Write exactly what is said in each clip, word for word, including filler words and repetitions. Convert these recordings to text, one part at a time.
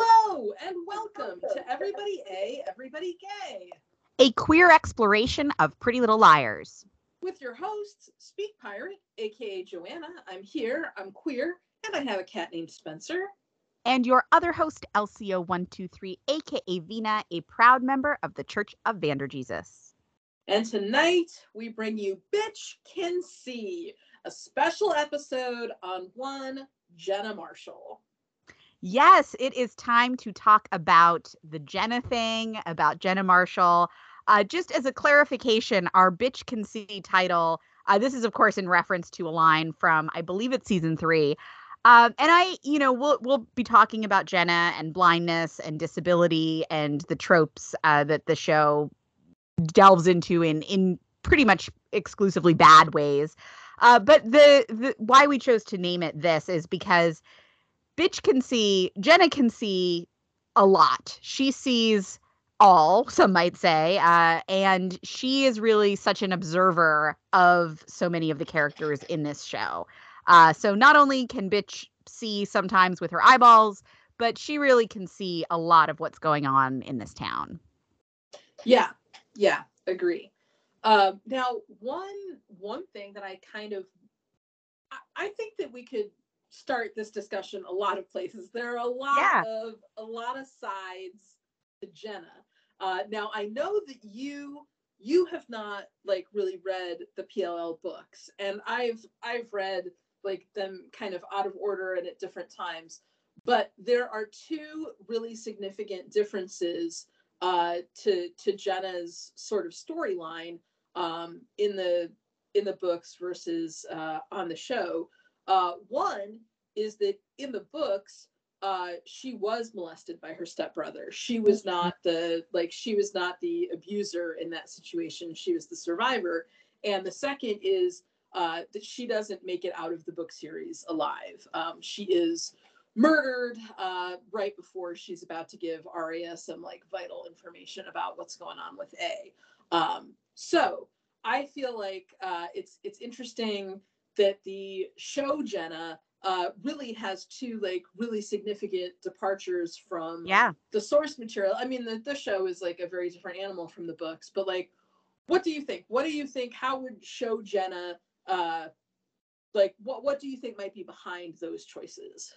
Hello and welcome to Everybody A, Everybody Gay, a queer exploration of Pretty Little Liars. With your hosts, Speak Pirate, aka Joanna. I'm here, I'm queer, and I have a cat named Spencer. And your other host, L C O one two three, aka Vina, a proud member of the Church of Vanderjesus. And tonight we bring you Bitch Can See, a special episode on one Jenna Marshall. Yes, it is time to talk about the Jenna thing, about Jenna Marshall. Uh, just as a clarification, our Bitch Can See title, uh, this is, of course, in reference to a line from, I believe it's season three. Um, and I, you know, we'll we'll be talking about Jenna and blindness and disability and the tropes uh, that the show delves into in in pretty much exclusively bad ways. Uh, but the, the why we chose to name it this is because Bitch can see, Jenna can see a lot. She sees all, some might say, uh, and she is really such an observer of so many of the characters in this show. Uh, so not only can Bitch see sometimes with her eyeballs, but she really can see a lot of what's going on in this town. Yeah, yeah, agree. Um, now, one one thing that I kind of, I, I think that we could start this discussion a lot of places. There are a lot Yeah. of a lot of sides to Jenna. Uh, now I know that you you have not like really read the P L L books, and I've I've read like them kind of out of order and at different times. But there are two really significant differences uh, to to Jenna's sort of storyline um, in the in the books versus uh, on the show. Uh, one is that in the books, uh, she was molested by her stepbrother. She was not the like she was not the abuser in that situation. She was the survivor. And the second is uh, that she doesn't make it out of the book series alive. Um, she is murdered uh, right before she's about to give Arya some like vital information about what's going on with A. Um, so I feel like uh, it's it's interesting that the show Jenna uh, really has two like really significant departures from Yeah. the source material. I mean, the, the show is like a very different animal from the books, but like, what do you think? What do you think? How would show Jenna, uh, like, what what do you think might be behind those choices?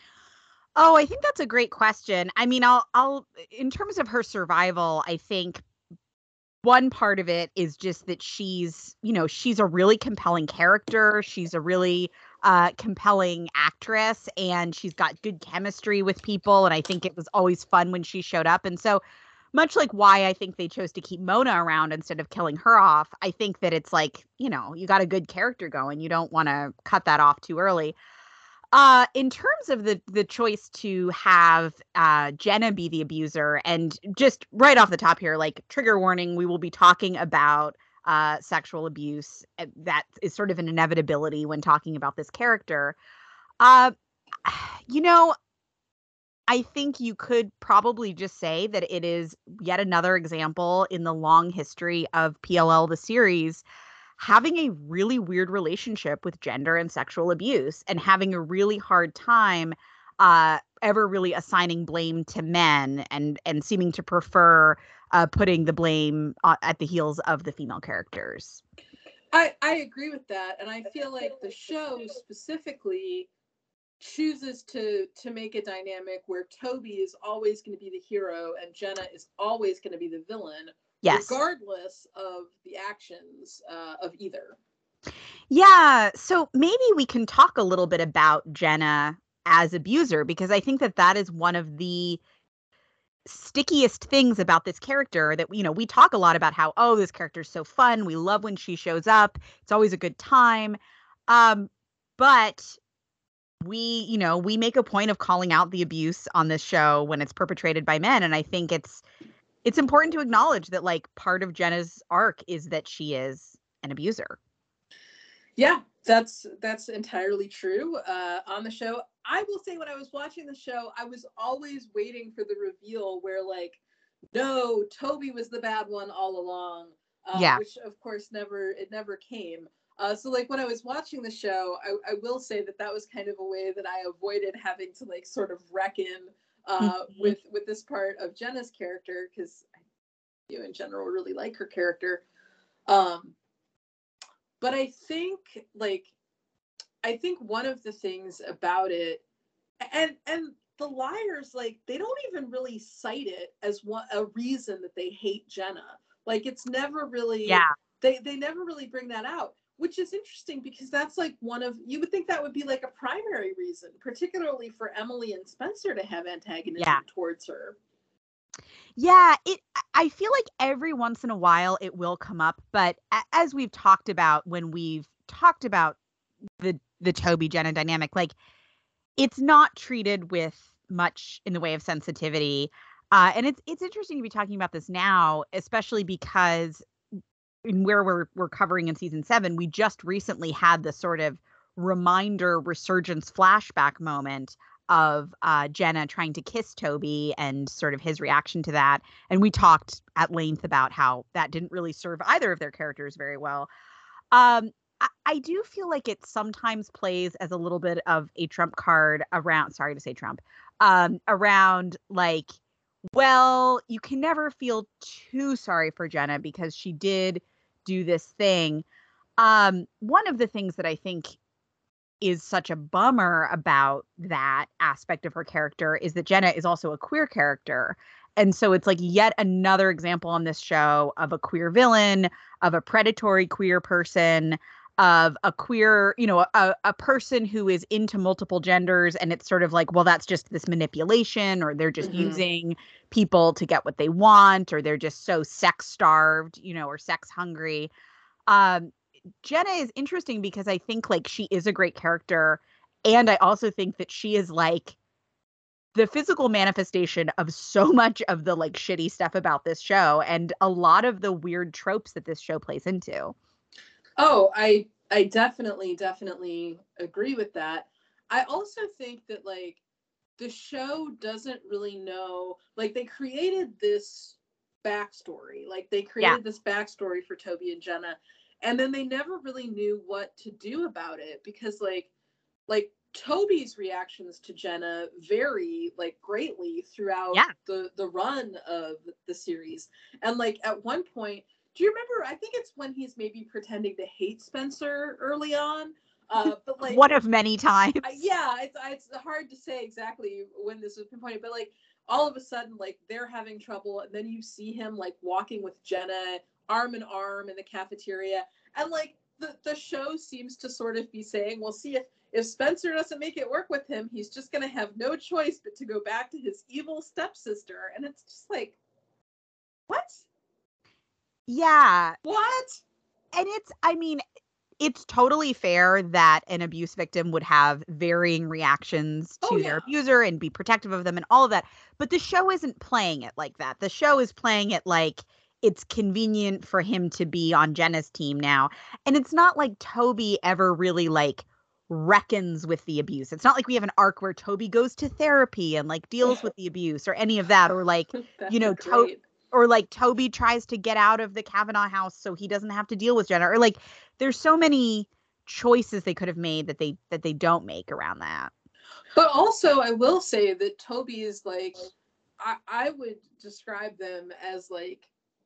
Oh, I think that's a great question. I mean, I'll I'll in terms of her survival, I think one part of it is just that she's, you know, she's a really compelling character. She's a really uh, compelling actress, and she's got good chemistry with people. And I think it was always fun when she showed up. And so, much like why I think they chose to keep Mona around instead of killing her off, I think that it's like, you know, you got a good character going. You don't want to cut that off too early. Uh, in terms of the the choice to have uh, Jenna be the abuser, and just right off the top here, like trigger warning, we will be talking about uh, sexual abuse. uh, That is sort of an inevitability when talking about this character. Uh, you know, I think you could probably just say that it is yet another example in the long history of P L L, the series, having a really weird relationship with gender and sexual abuse and having a really hard time uh, ever really assigning blame to men and and seeming to prefer uh, putting the blame uh, at the heels of the female characters. I I agree with that, and I feel like the show specifically chooses to to make a dynamic where Toby is always going to be the hero and Jenna is always going to be the villain, Yes. regardless of the actions uh, of either. Yeah. So maybe we can talk a little bit about Jenna as abuser, because I think that that is one of the stickiest things about this character that, you know, we talk a lot about how, oh, this character's so fun. We love when she shows up. It's always a good time. Um, but we, you know, we make a point of calling out the abuse on this show when it's perpetrated by men. And I think it's it's important to acknowledge that like part of Jenna's arc is that she is an abuser. Yeah, that's that's entirely true. Uh, on the show, I will say when I was watching the show, I was always waiting for the reveal where like, no, Toby was the bad one all along, uh, Yeah. which of course never it never came. Uh, so like when I was watching the show, I, I will say that that was kind of a way that I avoided having to like sort of reckon uh, Mhm. with with this part of Jenna's character, because you in general really like her character. Um, but I think like I think one of the things about it, and and the liars, like they don't even really cite it as one a reason that they hate Jenna. Like it's never really Yeah. they they never really bring that out, which is interesting because that's like one of you would think that would be like a primary reason, particularly for Emily and Spencer to have antagonism Yeah. towards her. Yeah, it I feel like every once in a while it will come up, but a- as we've talked about when we've talked about the the Toby Jenna dynamic, like it's not treated with much in the way of sensitivity. Uh, and it's it's interesting to be talking about this now, especially because in where we're we're covering in season seven, we just recently had the sort of reminder resurgence flashback moment of uh, Jenna trying to kiss Toby and sort of his reaction to that. And we talked at length about how that didn't really serve either of their characters very well. Um, I, I do feel like it sometimes plays as a little bit of a trump card around, sorry to say Trump, um, around like, well, you can never feel too sorry for Jenna because she did do this thing. Um, one of the things that I think is such a bummer about that aspect of her character is that Jenna is also a queer character. And so it's like yet another example on this show of a queer villain, of a predatory queer person, of a queer, you know, a, a person who is into multiple genders. And it's sort of like, well, that's just this manipulation, or they're just Mm-hmm. using people to get what they want, or they're just so sex starved, you know, or sex hungry. Um, Jenna is interesting because I think like she is a great character. And I also think that she is like the physical manifestation of so much of the like shitty stuff about this show and a lot of the weird tropes that this show plays into. Oh, I I definitely definitely agree with that. I also think that like the show doesn't really know, like they created this backstory, like they Yeah. created this backstory for Toby and Jenna, and then they never really knew what to do about it because like like Toby's reactions to Jenna vary like greatly throughout Yeah. the the run of the series. And like at one point, do you remember? I think it's when he's maybe pretending to hate Spencer early on. Uh, but like, One of many times. I, yeah, it's it's hard to say exactly when this was pinpointed, but like all of a sudden, like they're having trouble, and then you see him like walking with Jenna arm in arm in the cafeteria, and like the the show seems to sort of be saying, well, see if if Spencer doesn't make it work with him, he's just gonna have no choice but to go back to his evil stepsister, and it's just like, what? Yeah. What? And it's, I mean, it's totally fair that an abuse victim would have varying reactions Oh to their yeah. abuser and be protective of them and all of that. But the show isn't playing it like that. The show is playing it like it's convenient for him to be on Jenna's team now. And it's not like Toby ever really like reckons with the abuse. It's not like we have an arc where Toby goes to therapy and like deals with the abuse or any of that, or like, That'd you be know, to- great. or like Toby tries to get out of the Kavanaugh house so he doesn't have to deal with Jenna, or like there's so many choices they could have made that they that they don't make around that. But also, I will say that Toby is like, I, I would describe them as like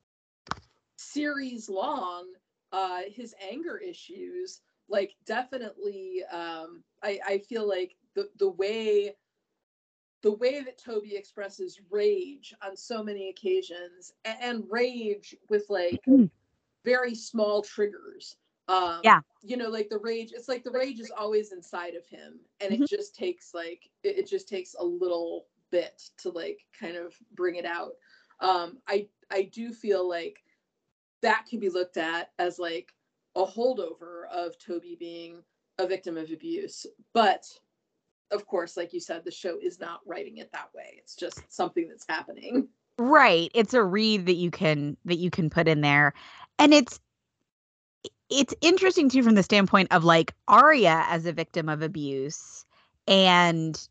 series long. Uh, his anger issues, like definitely, um, I, I feel like the the way the way that Toby expresses rage on so many occasions, and, and rage with like very small triggers. Um, Yeah. you know, like the rage, it's like the rage is always inside of him, and Mhm. it just takes like it, it just takes a little bit to like kind of bring it out. Um, I I do feel like that can be looked at as like a holdover of Toby being a victim of abuse, but of course, like you said, the show is not writing it that way. It's just something that's happening. Right. It's a read that you can that you can put in there. And it's it's interesting too from the standpoint of like Arya as a victim of abuse, and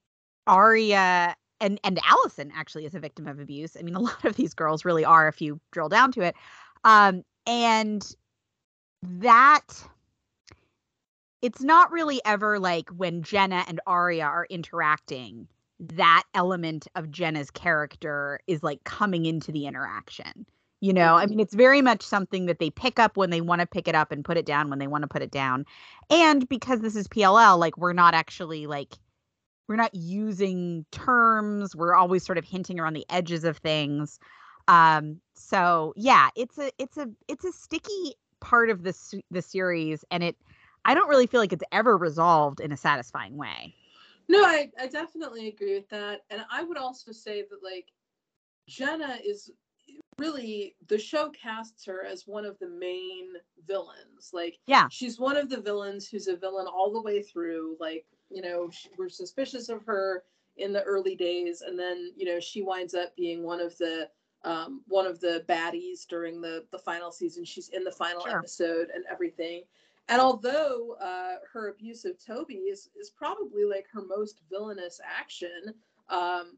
Arya and and Allison actually is a victim of abuse. I mean, a lot of these girls really are if you drill down to it. Um, and that it's not really ever like when Jenna and Arya are interacting, that element of Jenna's character is like coming into the interaction. You know, I Mhm. mean, it's very much something that they pick up when they want to pick it up and put it down when they want to put it down. And because this is P L L, like we're not actually like, we're not using terms. We're always sort of hinting around the edges of things. Um, so yeah, it's a, it's a, it's a sticky part of this, the series. And it, I don't really feel like it's ever resolved in a satisfying way. No, I, I definitely agree with that. And I would also say that, like, Jenna is really, the show casts her as one of the main villains. Like, Yeah. she's one of the villains who's a villain all the way through. Like, you know, she, we're suspicious of her in the early days, and then, you know, she winds up being one of the um, one of the baddies during the the final season. She's in the final Sure. episode and everything. And although uh, her abuse of Toby is is probably like her most villainous action, um,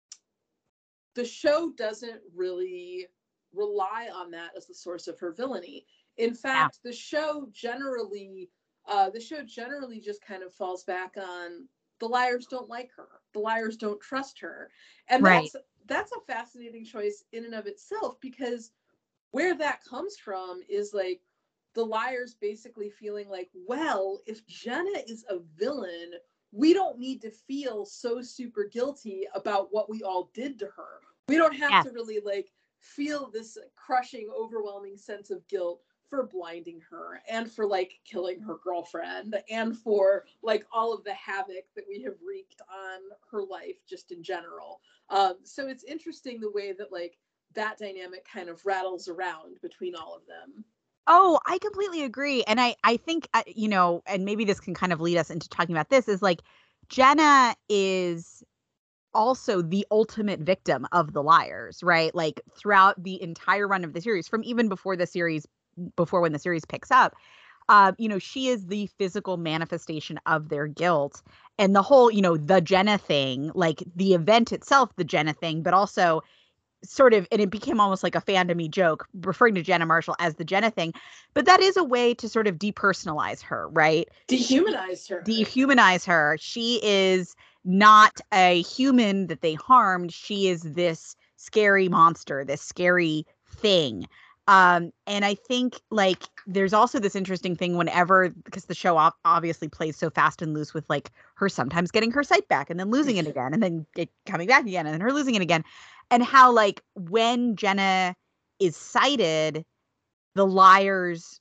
the show doesn't really rely on that as the source of her villainy. In Yeah. fact, the show generally, uh, the show generally just kind of falls back on the liars don't like her, the liars don't trust her, and Right. that's that's a fascinating choice in and of itself, because where that comes from is like the liars basically feeling like, well, if Jenna is a villain, we don't need to feel so super guilty about what we all did to her. We don't have Yes. to really like feel this crushing, overwhelming sense of guilt for blinding her and for like killing her girlfriend and for like all of the havoc that we have wreaked on her life just in general. Um, so it's interesting the way that like that dynamic kind of rattles around between all of them. Oh, I completely agree. And I, I think, uh, you know, and maybe this can kind of lead us into talking about this is like Jenna is also the ultimate victim of the liars, right? Like throughout the entire run of the series, from even before the series, before when the series picks up, uh, you know, she is the physical manifestation of their guilt. And the whole, you know, the Jenna thing, like the event itself, the Jenna thing, but also sort of, and it became almost like a fandom-y joke referring to Jenna Marshall as the Jenna thing, but that is a way to sort of depersonalize her, right? Dehumanize her. Dehumanize her. She is not a human that they harmed. She is this scary monster, this scary thing. Um, and I think like there's also this interesting thing whenever, because the show ob- obviously plays so fast and loose with like her sometimes getting her sight back and then losing it again and then it coming back again and then her losing it again. And how like when Jenna is cited, the liars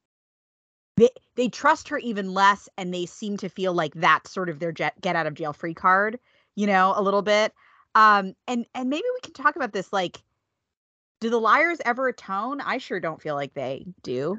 they they trust her even less, and they seem to feel like that's sort of their jet, get out of jail free card, you know, a little bit. Um, and and maybe we can talk about this. Like, do the liars ever atone? I sure don't feel like they do.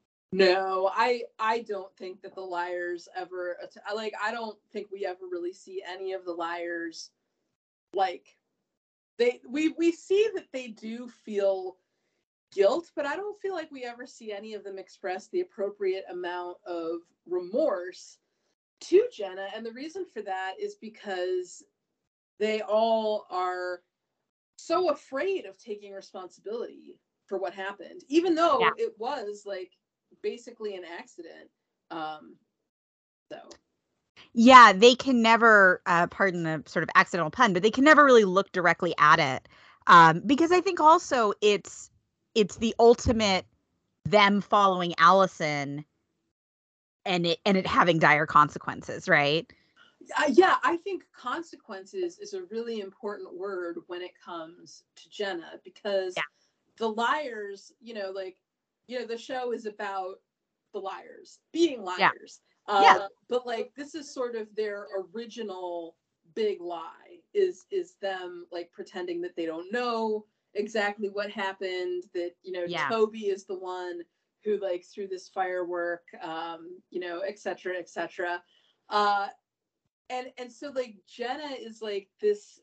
No, I I don't think that the liars ever like I don't think we ever really see any of the liars like they we we see that they do feel guilt, but I don't feel like we ever see any of them express the appropriate amount of remorse to Jenna. And the reason for that is because they all are so afraid of taking responsibility for what happened, even Yeah. though it was like basically an accident. Um, so. Yeah, they can never, uh, pardon the sort of accidental pun, but they can never really look directly at it. Um, because I think also it's it's the ultimate them following Allison and it and it having dire consequences, right? Uh, yeah, I think consequences is a really important word when it comes to Jenna, because Yeah. the liars, you know, like, you know, the show is about the liars being Yeah. liars. Yeah. Uh, but like, this is sort of their original big lie is is them like pretending that they don't know exactly what happened, that, you know, Yeah. Toby is the one who like threw this firework, um, you know, et cetera, et cetera. Uh, and and so like Jenna is like this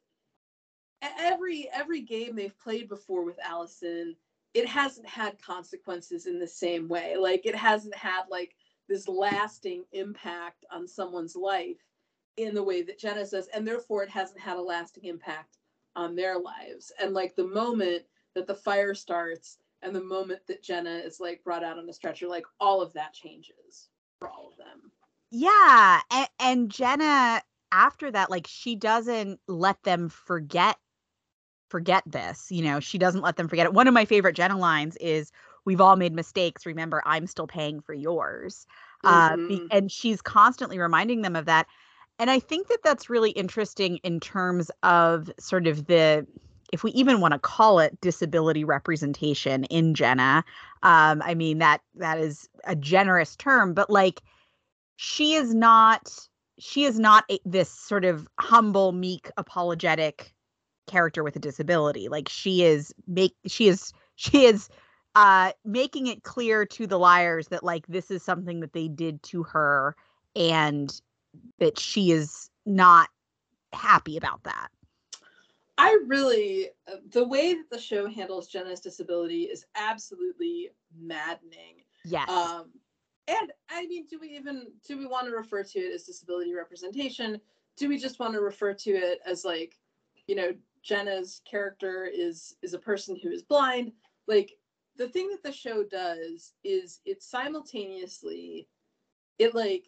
every every game they've played before with Allison, it hasn't had consequences in the same way. Like it hasn't had like this lasting impact on someone's life in the way that Jenna does, and therefore it hasn't had a lasting impact on their lives. And like the moment that the fire starts and the moment that Jenna is like brought out on a stretcher, like all of that changes for all of them. Yeah, and, and Jenna, after that, like, she doesn't let them forget forget this. You know, she doesn't let them forget it. One of my favorite Jenna lines is, "We've all made mistakes. Remember, I'm still paying for yours." Uh, be, Mm-hmm. and she's constantly reminding them of that. And I think that that's really interesting in terms of sort of the, if we even want to call it disability representation in Jenna. Um, I mean, that that is a generous term, but like, she is not she is not a, this sort of humble, meek, apologetic character with a disability. Like, she is make she is she is uh making it clear to the liars that, like, this is something that they did to her, and that she is not happy about that. I really, uh, the way that the show handles Jenna's disability is absolutely maddening. Yes. Um, and I mean, do we even, do we want to refer to it as disability representation? Do we just want to refer to it as, like, you know, Jenna's character is, is a person who is blind? Like, the thing that the show does is it simultaneously, it like,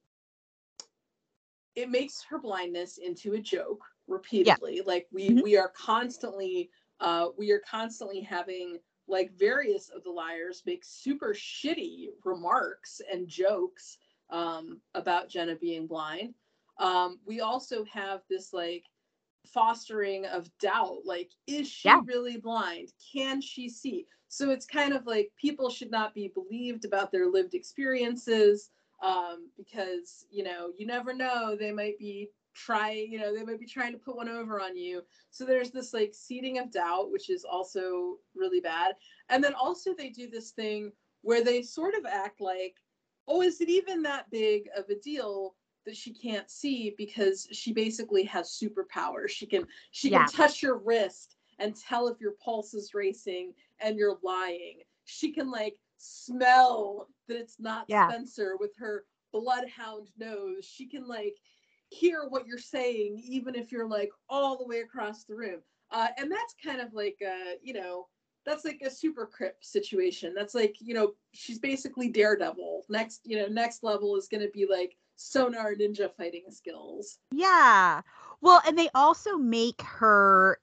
it makes her blindness into a joke repeatedly. Yeah. Like, we, mm-hmm. we are constantly, uh, we are constantly having, like, various of the liars make super shitty remarks and jokes um, about Jenna being blind. Um, we also have this, like, fostering of doubt. Like, is she yeah. really blind? Can she see? So it's kind of like, people should not be believed about their lived experiences. Um, because, you know, you never know, they might be trying, you know, they might be trying to put one over on you. So there's this, like, seeding of doubt, which is also really bad. And then also they do this thing where they sort of act like, oh, is it even that big of a deal that she can't see, because she basically has superpowers. She can, she yeah. can touch your wrist and tell if your pulse is racing and you're lying. She can, like, smell that it's not yeah. Spencer with her bloodhound nose. She can, like, hear what you're saying even if you're, like, all the way across the room. Uh, and that's kind of like, uh, you know, that's like a super crip situation. That's like, you know, she's basically Daredevil. Next, you know, next level is going to be like sonar ninja fighting skills. Yeah. Well, and they also make her,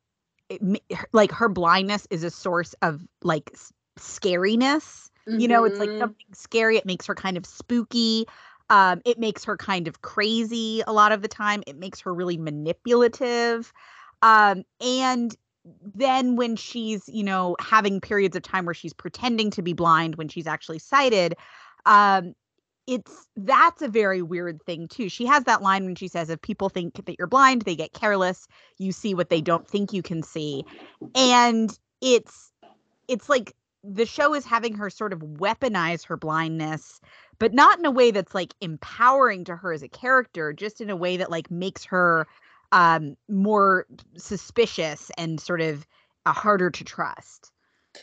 like, her blindness is a source of, like, scariness. Mm-hmm. You know, it's like something scary. It makes her kind of spooky. Um, it makes her kind of crazy a lot of the time. It makes her really manipulative. Um, and then when she's, you know, having periods of time where she's pretending to be blind when she's actually sighted, um, it's, that's a very weird thing too. She has that line when she says, if people think that you're blind, they get careless. You see what they don't think you can see. And it's, it's like the show is having her sort of weaponize her blindness, but not in a way that's, like, empowering to her as a character, just in a way that, like, makes her um, more suspicious and sort of uh, harder to trust.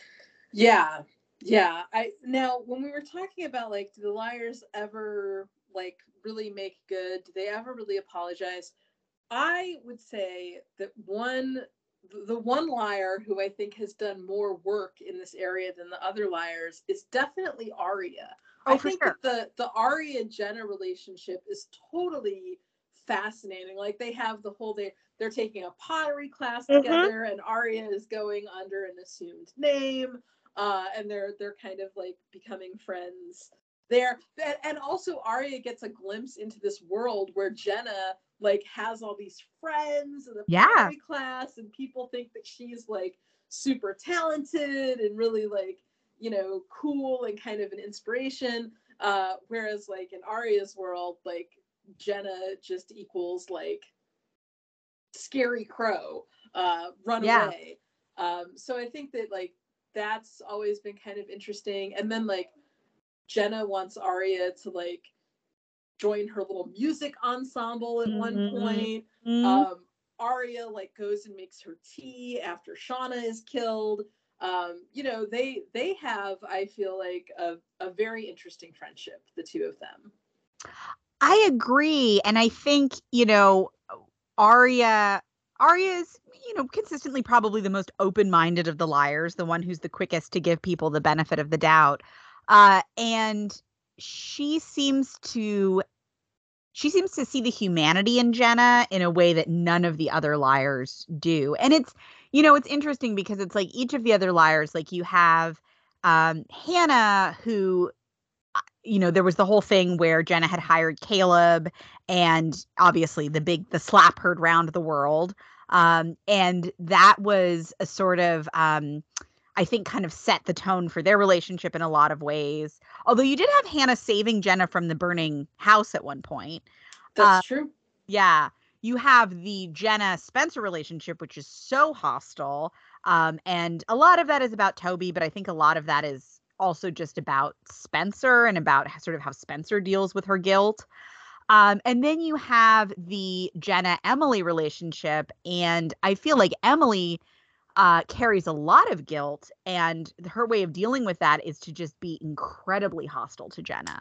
Yeah. Yeah. I, now, when we were talking about, like, do the liars ever, like, really make good? Do they ever really apologize? I would say that one, the one liar who I think has done more work in this area than the other liars is definitely Aria. Oh, I for think sure. that the, the Aria Jenna relationship is totally fascinating. Like, they have the whole, they, they're taking a pottery class mm-hmm. together, and Aria is going under an assumed name. Uh, and they're, they're kind of, like, becoming friends there. And, and also Aria gets a glimpse into this world where Jenna, like, has all these friends in the yeah. pottery class, and people think that she's, like, super talented and really, like, you know, cool and kind of an inspiration. Uh, whereas, like, in Aria's world, like, Jenna just equals, like, scary crow, uh, run yeah. away. Um, so I think that, like, that's always been kind of interesting. And then, like, Jenna wants Aria to, like, join her little music ensemble at mm-hmm. one point. Mm-hmm. Um, Aria, like, goes and makes her tea after Shauna is killed. Um, you know, they they have, I feel like, a, a very interesting friendship, the two of them. I agree. And I think, you know, Aria, Aria is, you know, consistently probably the most open-minded of the liars, the one who's the quickest to give people the benefit of the doubt. Uh, and she seems to she seems to see the humanity in Jenna in a way that none of the other liars do. And it's, you know, it's interesting because it's like each of the other liars, like you have um, Hannah, who, you know, there was the whole thing where Jenna had hired Caleb, and obviously the big, the slap heard round the world. Um, and that was a sort of, um, I think, kind of set the tone for their relationship in a lot of ways. Although you did have Hannah saving Jenna from the burning house at one point. That's Uh, true. yeah. You have the Jenna Spencer relationship, which is so hostile. Um, and a lot of that is about Toby, but I think a lot of that is also just about Spencer and about sort of how Spencer deals with her guilt. Um, and then you have the Jenna Emily relationship. And I feel like Emily uh, carries a lot of guilt, and her way of dealing with that is to just be incredibly hostile to Jenna.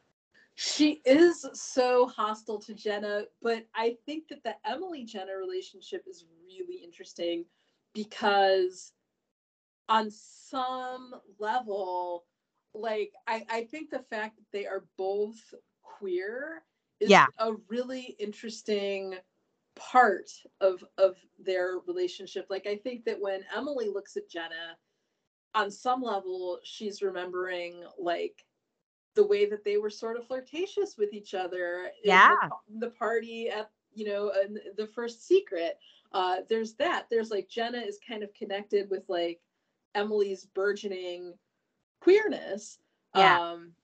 She is so hostile to Jenna, but I think that the Emily Jenna relationship is really interesting because on some level, like I, I think the fact that they are both queer is Yeah. a really interesting part of of their relationship. Like I think that when Emily looks at Jenna, on some level, she's remembering like the way that they were sort of flirtatious with each other in Yeah. the, the party at, you know, in the first secret. Uh, there's that. There's like Jenna is kind of connected with like Emily's burgeoning queerness. Yeah. Um,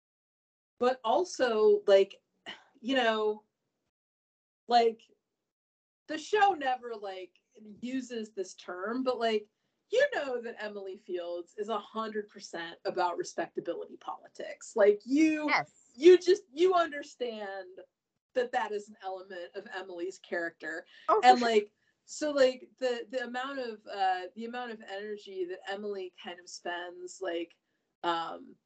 but also like, you know, like the show never like uses this term, but like, you know that Emily Fields is a hundred percent about respectability politics. Like you, Yes. you just, you understand that that is an element of Emily's character. Oh, for And sure. like, so like the, the amount of, uh, the amount of energy that Emily kind of spends, like, um,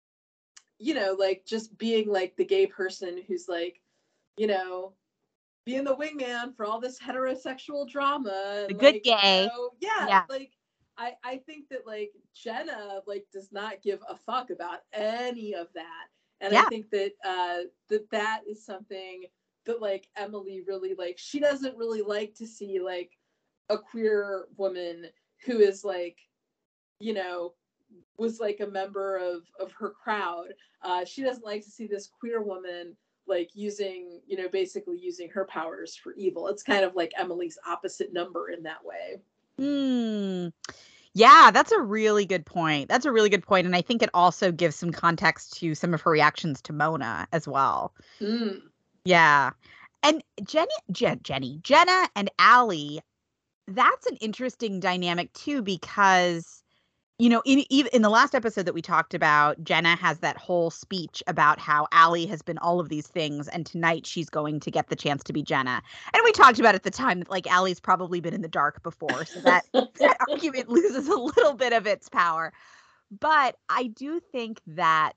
you know, like just being like the gay person who's like, you know, being the wingman for all this heterosexual drama The and good like, you gay. know, yeah, Yeah. like I, I think that like Jenna like does not give a fuck about any of that. And I Yeah. think that uh that that is something that like Emily really like, she doesn't really like to see like a queer woman who is like, you know, was like a member of of her crowd. Uh, she doesn't like to see this queer woman like using, you know, basically using her powers for evil. It's kind of like Emily's opposite number in that way. Hmm. Yeah, that's a really good point. That's a really good point, and I think it also gives some context to some of her reactions to Mona as well. Mm. Yeah. And Jenny, Je- Jenny, Jenna and Allie, that's an interesting dynamic too, because you know, in even in the last episode that we talked about, Jenna has that whole speech about how Allie has been all of these things, and tonight she's going to get the chance to be Jenna. And we talked about at the time that like Allie's probably been in the dark before, so that that argument loses a little bit of its power. But I do think that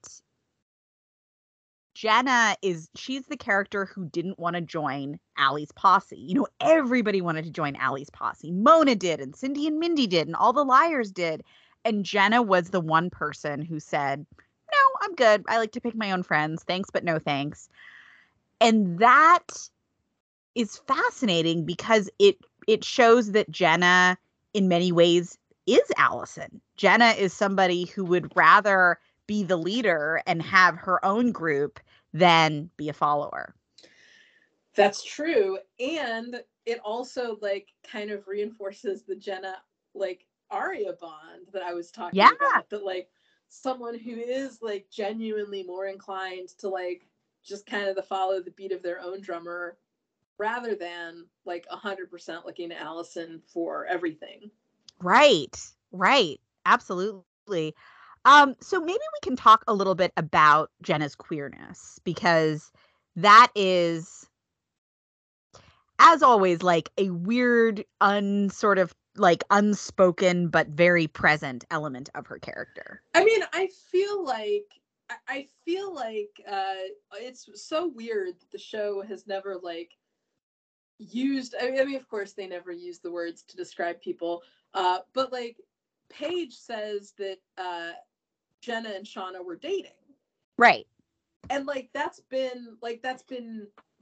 Jenna is she's the character who didn't want to join Allie's posse. You know, everybody wanted to join Allie's posse. Mona did, and Cindy and Mindy did, and all the liars did. And Jenna was the one person who said, "No, I'm good. I like to pick my own friends. Thanks, but no thanks." And that is fascinating because it it shows that Jenna in many ways is Allison. Jenna is somebody who would rather be the leader and have her own group than be a follower. That's true. And it also like kind of reinforces the Jenna like Arya bond that I was talking Yeah. about, that like someone who is like genuinely more inclined to like just kind of the follow the beat of their own drummer rather than like a hundred percent looking to Allison for everything. Right. Right. Absolutely. Um, so maybe we can talk a little bit about Jenna's queerness, because that is, as always, like a weird, unsort of like unspoken but very present element of her character. I mean, I feel like I feel like uh, it's so weird that the show has never like used. I mean, I mean, of course, they never use the words to describe people, uh, but like Paige says that uh, Jenna and Shauna were dating, Right. and like that's been like that's been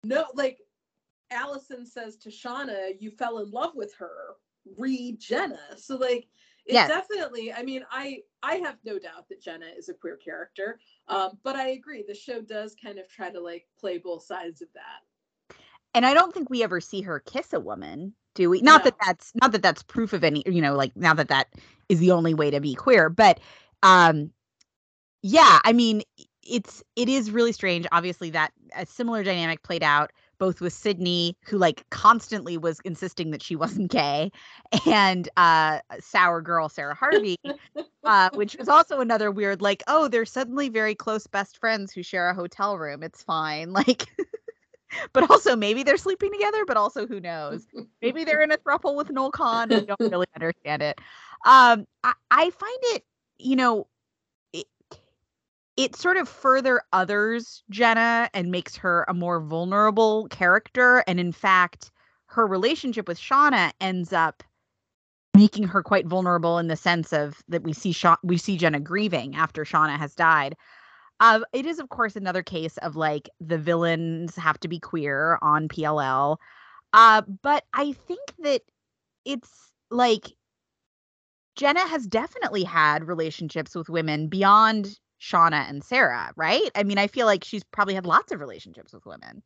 no, like Allison says to Shauna, you fell in love with her, read Jenna. So like it Yes. definitely, I mean, I I have no doubt that Jenna is a queer character. Um, but I agree, the show does kind of try to like play both sides of that. And I don't think we ever see her kiss a woman, do we? Not No. that that's not that that's proof of any, you know, like now that that is the only way to be queer, but um yeah, I mean, it's it is really strange. Obviously, that a similar dynamic played out both with Sydney, who like constantly was insisting that she wasn't gay, and uh, sour girl Sarah Harvey, uh, which was also another weird, like, oh, they're suddenly very close best friends who share a hotel room. It's fine, like, but also maybe they're sleeping together, but also who knows? Maybe they're in a throuple with Noel Kahn. We don't really understand it. Um, I, I find it, you know. It, it sort of further others Jenna and makes her a more vulnerable character. And in fact, her relationship with Shauna ends up making her quite vulnerable in the sense of that we see Sha- we see Jenna grieving after Shauna has died. Uh, it is, of course, another case of like the villains have to be queer on P L L. Uh, but I think that it's like Jenna has definitely had relationships with women beyond Shauna and Sarah, right? I mean, I feel like she's probably had lots of relationships with women.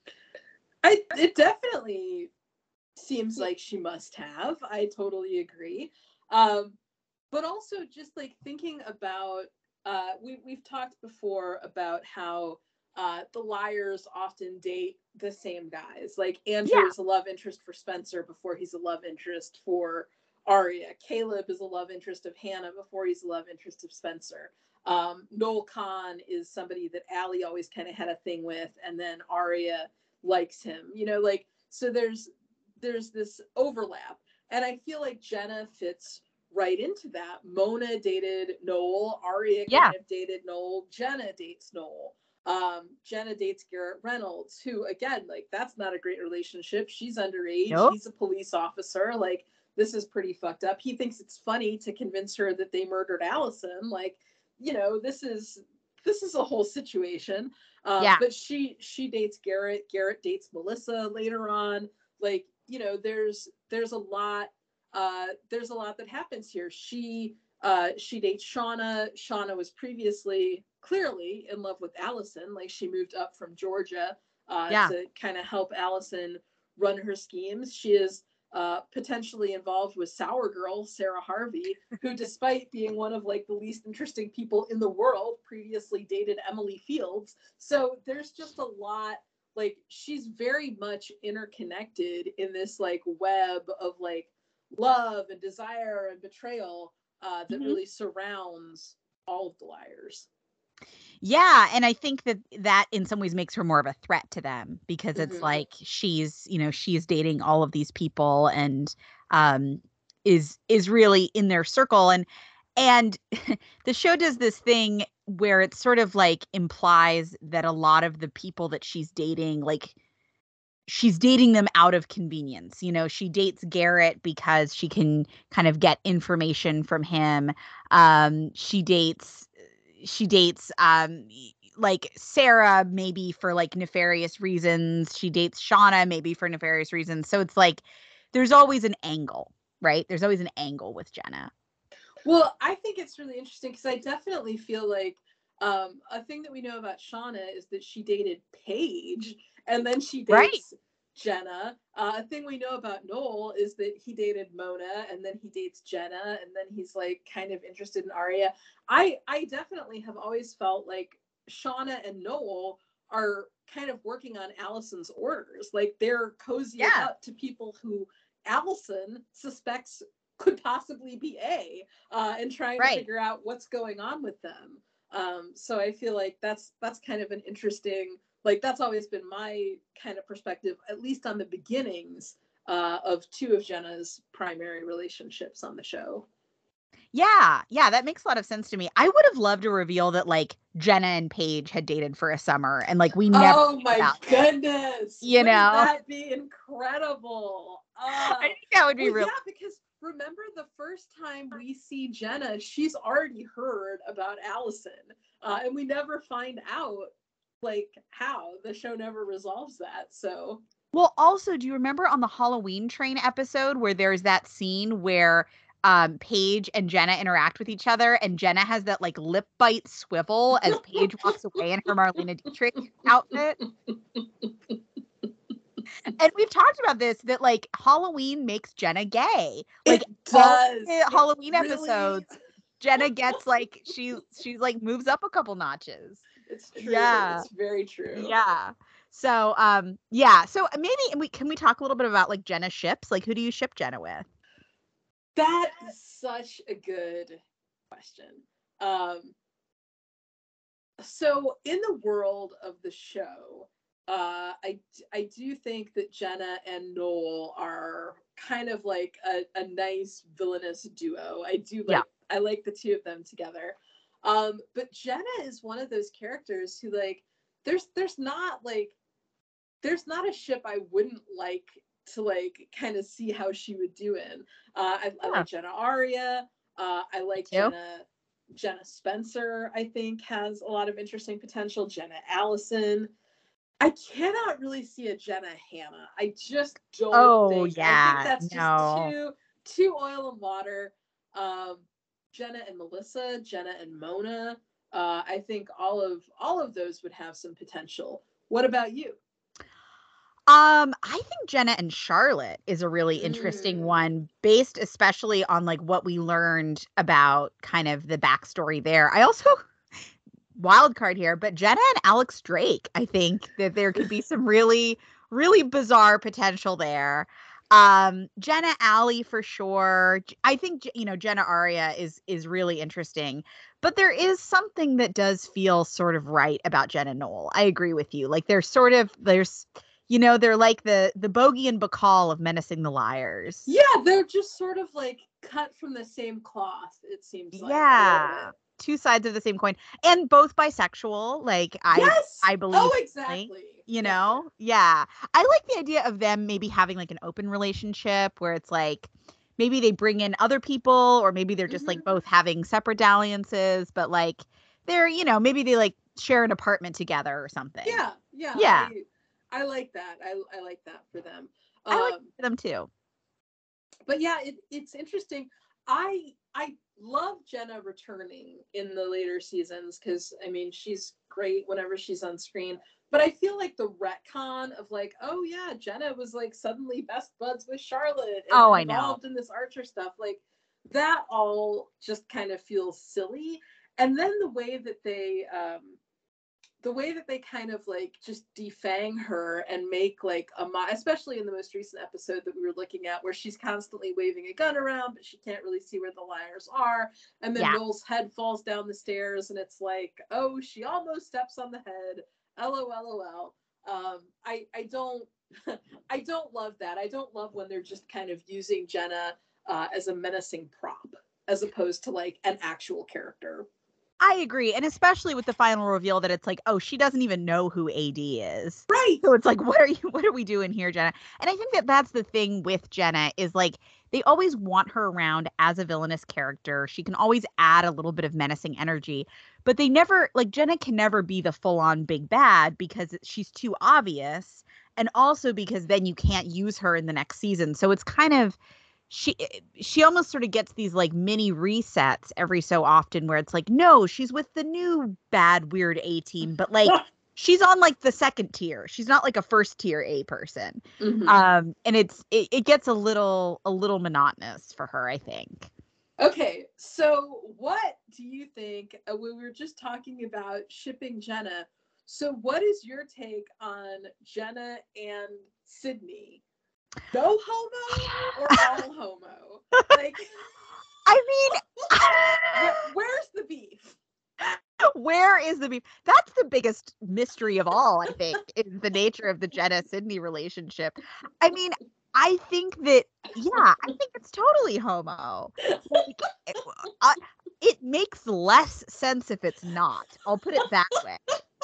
I it definitely seems like she must have. I totally agree. Um, but also just like thinking about uh, we we've talked before about how uh, the liars often date the same guys. Like Andrew Yeah. is a love interest for Spencer before he's a love interest for Arya. Caleb is a love interest of Hannah before he's a love interest of Spencer. Um, Noel Kahn is somebody that Allie always kind of had a thing with, and then Arya likes him. You know, like so there's there's this overlap, and I feel like Jenna fits right into that. Mona dated Noel. Arya Yeah. kind of dated Noel. Jenna dates Noel. Um, Jenna dates Garrett Reynolds, who again, like that's not a great relationship. She's underage. Nope. He's a police officer. Like this is pretty fucked up. He thinks it's funny to convince her that they murdered Allison. Like, you know, this is this is a whole situation. Um, Yeah. But she she dates Garrett. Garrett dates Melissa later on. Like, you know, there's there's a lot uh, there's a lot that happens here. She uh, she dates Shauna. Shauna was previously clearly in love with Allison. Like she moved up from Georgia uh, Yeah. to kind of help Allison run her schemes. She is uh, potentially involved with sour girl Sarah Harvey, who, despite being one of like the least interesting people in the world, previously dated Emily Fields. So there's just a lot. Like she's very much interconnected in this like web of like love and desire and betrayal uh, that Mhm. really surrounds all of the liars. Yeah, and I think that that in some ways makes her more of a threat to them because it's Mhm. like she's, you know, she's dating all of these people and um is is really in their circle, and and the show does this thing where it sort of like implies that a lot of the people that she's dating, like she's dating them out of convenience. You know, she dates Garrett because she can kind of get information from him. Um, she dates she dates um like Sarah maybe for like nefarious reasons. She dates Shauna maybe for nefarious reasons. So it's like there's always an angle, right? There's always an angle with Jenna. Well, I think it's really interesting because I definitely feel like um, a thing that we know about Shauna is that she dated Paige and then she Right. dates Jenna. Uh, a thing we know about Noel is that he dated Mona and then he dates Jenna and then he's like kind of interested in Arya. I I definitely have always felt like Shauna and Noel are kind of working on Allison's orders. Like they're cozying Yeah. up to people who Allison suspects could possibly be A, uh, and trying Right. to figure out what's going on with them. Um, so I feel like that's that's kind of an interesting, like that's always been my kind of perspective, at least on the beginnings uh, of two of Jenna's primary relationships on the show. Yeah, yeah, that makes a lot of sense to me. I would have loved to reveal that like Jenna and Paige had dated for a summer and like we never Oh knew my about it, goodness! you Wouldn't know? that be incredible? I Uh, think that would be well, real. yeah, because remember the first time we see Jenna, she's already heard about Allison, uh, and we never find out like how the show never resolves that. So well, also, do you remember on the Halloween Train episode where there's that scene where um Paige and Jenna interact with each other, and Jenna has that like lip bite swivel as Paige walks away in her Marlena Dietrich outfit? And we've talked about this, that like Halloween makes Jenna gay. Like it all does. the Halloween It really... episodes, Jenna gets like she she's like moves up a couple notches. It's true. Yeah. It's very true. Yeah. So um yeah, so maybe and we can we talk a little bit about like Jenna ships? Like who do you ship Jenna with? That is such a good question. Um so in the world of the show, uh I I do think that Jenna and Noel are kind of like a, a nice villainous duo. I do like Yeah. I like the two of them together. Um, but Jenna is one of those characters who like there's there's not like there's not a ship I wouldn't like to like kind of see how she would do in. Uh, I, I Yeah. like Jenna Aria. Uh, I like Too. Jenna Jenna Spencer. I think has a lot of interesting potential. Jenna Allison. I cannot really see a Jenna Hannah. I just don't Oh, think. I yeah, think that's just no. too too oil and water. Um, Jenna and Melissa, Jenna and Mona. Uh, I think all of all of those would have some potential. What about you? Um, I think Jenna and Charlotte is a really interesting Mm. one, based especially on like what we learned about kind of the backstory there. I also wild card here, but Jenna and Alex Drake, I think that there could be some really, really bizarre potential there. Um, Jenna Alley for sure. J- I think you know Jenna Aria is is really interesting, but there is something that does feel sort of right about Jenna Knoll. I agree with you. Like there's sort of there's you know they're like the the Bogey and Bacall of Menacing the Liars. Yeah, they're just sort of like cut from the same cloth. It seems like a little Yeah. bit. Two sides of the same coin, and both bisexual. Like I, Yes. I believe. Oh, fully, exactly. You Yeah. know, yeah. I like the idea of them maybe having like an open relationship where it's like maybe they bring in other people, or maybe they're just Mhm. like both having separate dalliances, but like they're you know maybe they like share an apartment together or something. Yeah, yeah. Yeah. I, I like that. I I like that for them. I like Um, them too. but yeah, it, it's interesting. I I love Jenna returning in the later seasons because I mean she's great whenever she's on screen. But I feel like the retcon of like, oh yeah, Jenna was like suddenly best buds with Charlotte and Oh, I know. involved in this Archer stuff, like that all just kind of feels silly. And then the way that they um the way that they kind of like just defang her and make like a mo- especially in the most recent episode that we were looking at where she's constantly waving a gun around but she can't really see where the liars are, and then Yeah. Noel's head falls down the stairs and it's like, oh, she almost steps on the head, lol. um i i don't I don't love that. I don't love when they're just kind of using Jenna uh, as a menacing prop as opposed to like an actual character. I agree, and especially with the final reveal that it's like, oh, she doesn't even know who A D is. Right. So it's like, what are you? What are we doing here, Jenna? And I think that that's the thing with Jenna is like they always want her around as a villainous character. She can always add a little bit of menacing energy, but they never like Jenna can never be the full-on big bad because she's too obvious, and also because then you can't use her in the next season. So it's kind of she she almost sort of gets these like mini resets every so often where it's like, no, she's with the new bad weird A team, but like she's on like the second tier. She's not like a first tier A person. Mhm. Um and it's it, it gets a little a little monotonous for her, I think. Okay, so what do you think? Uh, we were just talking about shipping Jenna. So what is your take on Jenna and Sydney? No homo or all homo? Like, I mean, where, where's the beef? Where is the beef? That's the biggest mystery of all, I think, is the nature of the Jenna Sydney relationship. I mean, I think that, yeah, I think it's totally homo. Like, it, I, it makes less sense if it's not. I'll put it that way.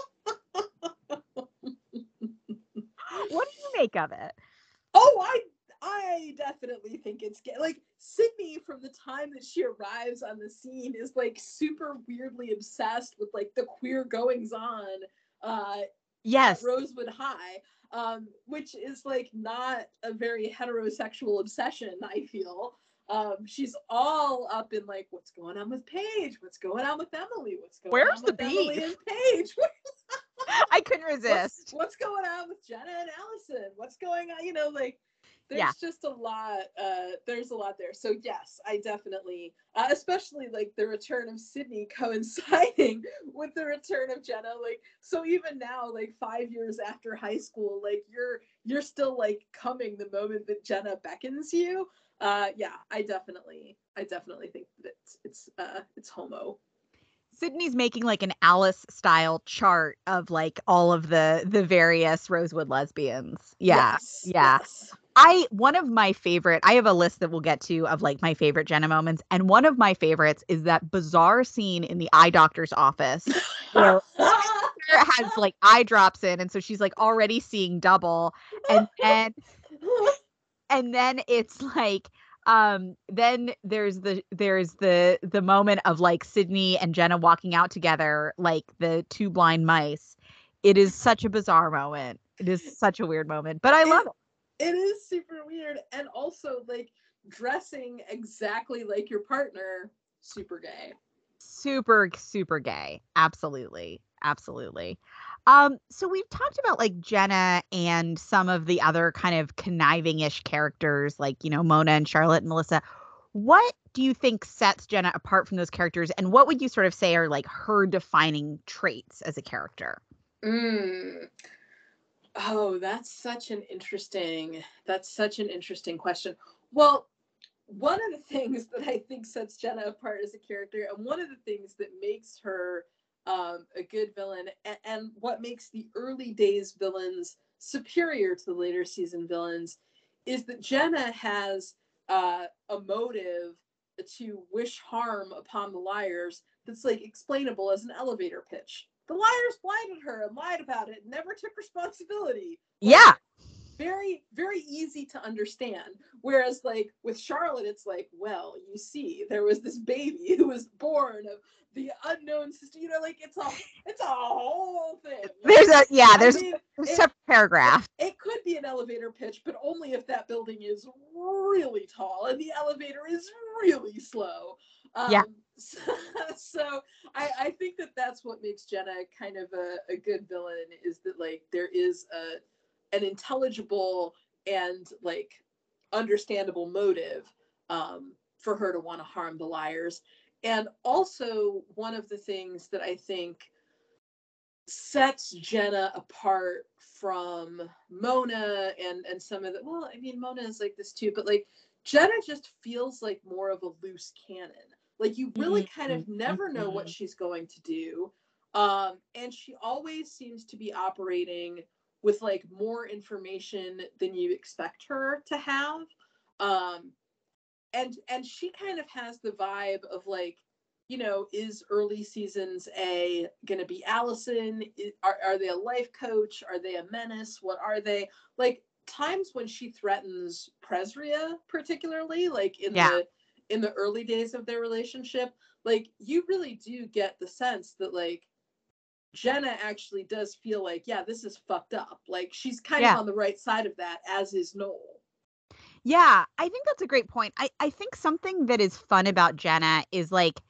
What do you make of it? Oh, I I definitely think it's gay. Like Sydney, from the time that she arrives on the scene, is like super weirdly obsessed with like the queer goings on uh, Yes. at Rosewood High, um, which is like not a very heterosexual obsession, I feel. Um, she's all up in like, what's going on with Paige? What's going on with Emily? What's going Where's on the with Emily beef? and Paige? I couldn't what's, resist. what's going on with Jenna and Allison? What's going on? You know, like there's Yeah. just a lot. Uh, there's a lot there. So yes, I definitely, uh, especially like the return of Sydney coinciding with the return of Jenna. Like so, even now, like five years after high school, like you're you're still like coming the moment that Jenna beckons you. Uh, yeah, I definitely, I definitely think that it's it's uh, it's homo. Sydney's making like an Alice style chart of like all of the the various Rosewood lesbians. Yeah. Yes, Yeah. yes. I one of my favorite, I have a list that we'll get to of like my favorite Jenna moments. And one of my favorites is that bizarre scene in the eye doctor's office where Spencer has like eye drops in, and so she's like already seeing double. And then and then it's like um then there's the there's the the moment of like Sydney and Jenna walking out together like the two blind mice. It is such a bizarre moment. It is such a weird moment, but I love it. It is super weird, and also like dressing exactly like your partner, super gay. Super, super gay. Absolutely. Absolutely. Um, so we've talked about like Jenna and some of the other kind of conniving-ish characters like, you know, Mona and Charlotte and Melissa. What do you think sets Jenna apart from those characters? And what would you sort of say are like her defining traits as a character? Mm. Oh, that's such an interesting, that's such an interesting question. Well, one of the things that I think sets Jenna apart as a character, and one of the things that makes her um, a good villain, and, and what makes the early days villains superior to the later season villains, is that Jenna has uh, a motive to wish harm upon the liars that's like explainable as an elevator pitch. The liars blinded her and lied about it, and never took responsibility. Like, Yeah. very, very easy to understand. Whereas, like, with Charlotte, it's like, well, you see, there was this baby who was born of the unknown sister. You know, like, it's a, it's a whole thing. There's a, yeah, there's I mean, a it, separate paragraph. It, it could be an elevator pitch, but only if that building is really tall and the elevator is really slow. Um, Yeah. So, so I, I think that that's what makes Jenna kind of a, a good villain, is that, like, there is a an intelligible and like understandable motive um, for her to want to harm the liars. And also, one of the things that I think sets Jenna apart from Mona and and some of the, well, I mean, Mona is like this too, but like Jenna just feels like more of a loose cannon. Like you really kind of never know what she's going to do. Um, and she always seems to be operating with like more information than you expect her to have. Um, and and she kind of has the vibe of like, you know, is early seasons A gonna be Allison? Are, are they a life coach? Are they a menace? What are they? Like times when she threatens Presria, particularly, like in Yeah. the in the early days of their relationship, like you really do get the sense that like Jenna actually does feel like, yeah, this is fucked up. Like she's kind Yeah. of on the right side of that, as is Noel. Yeah, I think that's a great point. I, I think something that is fun about Jenna is like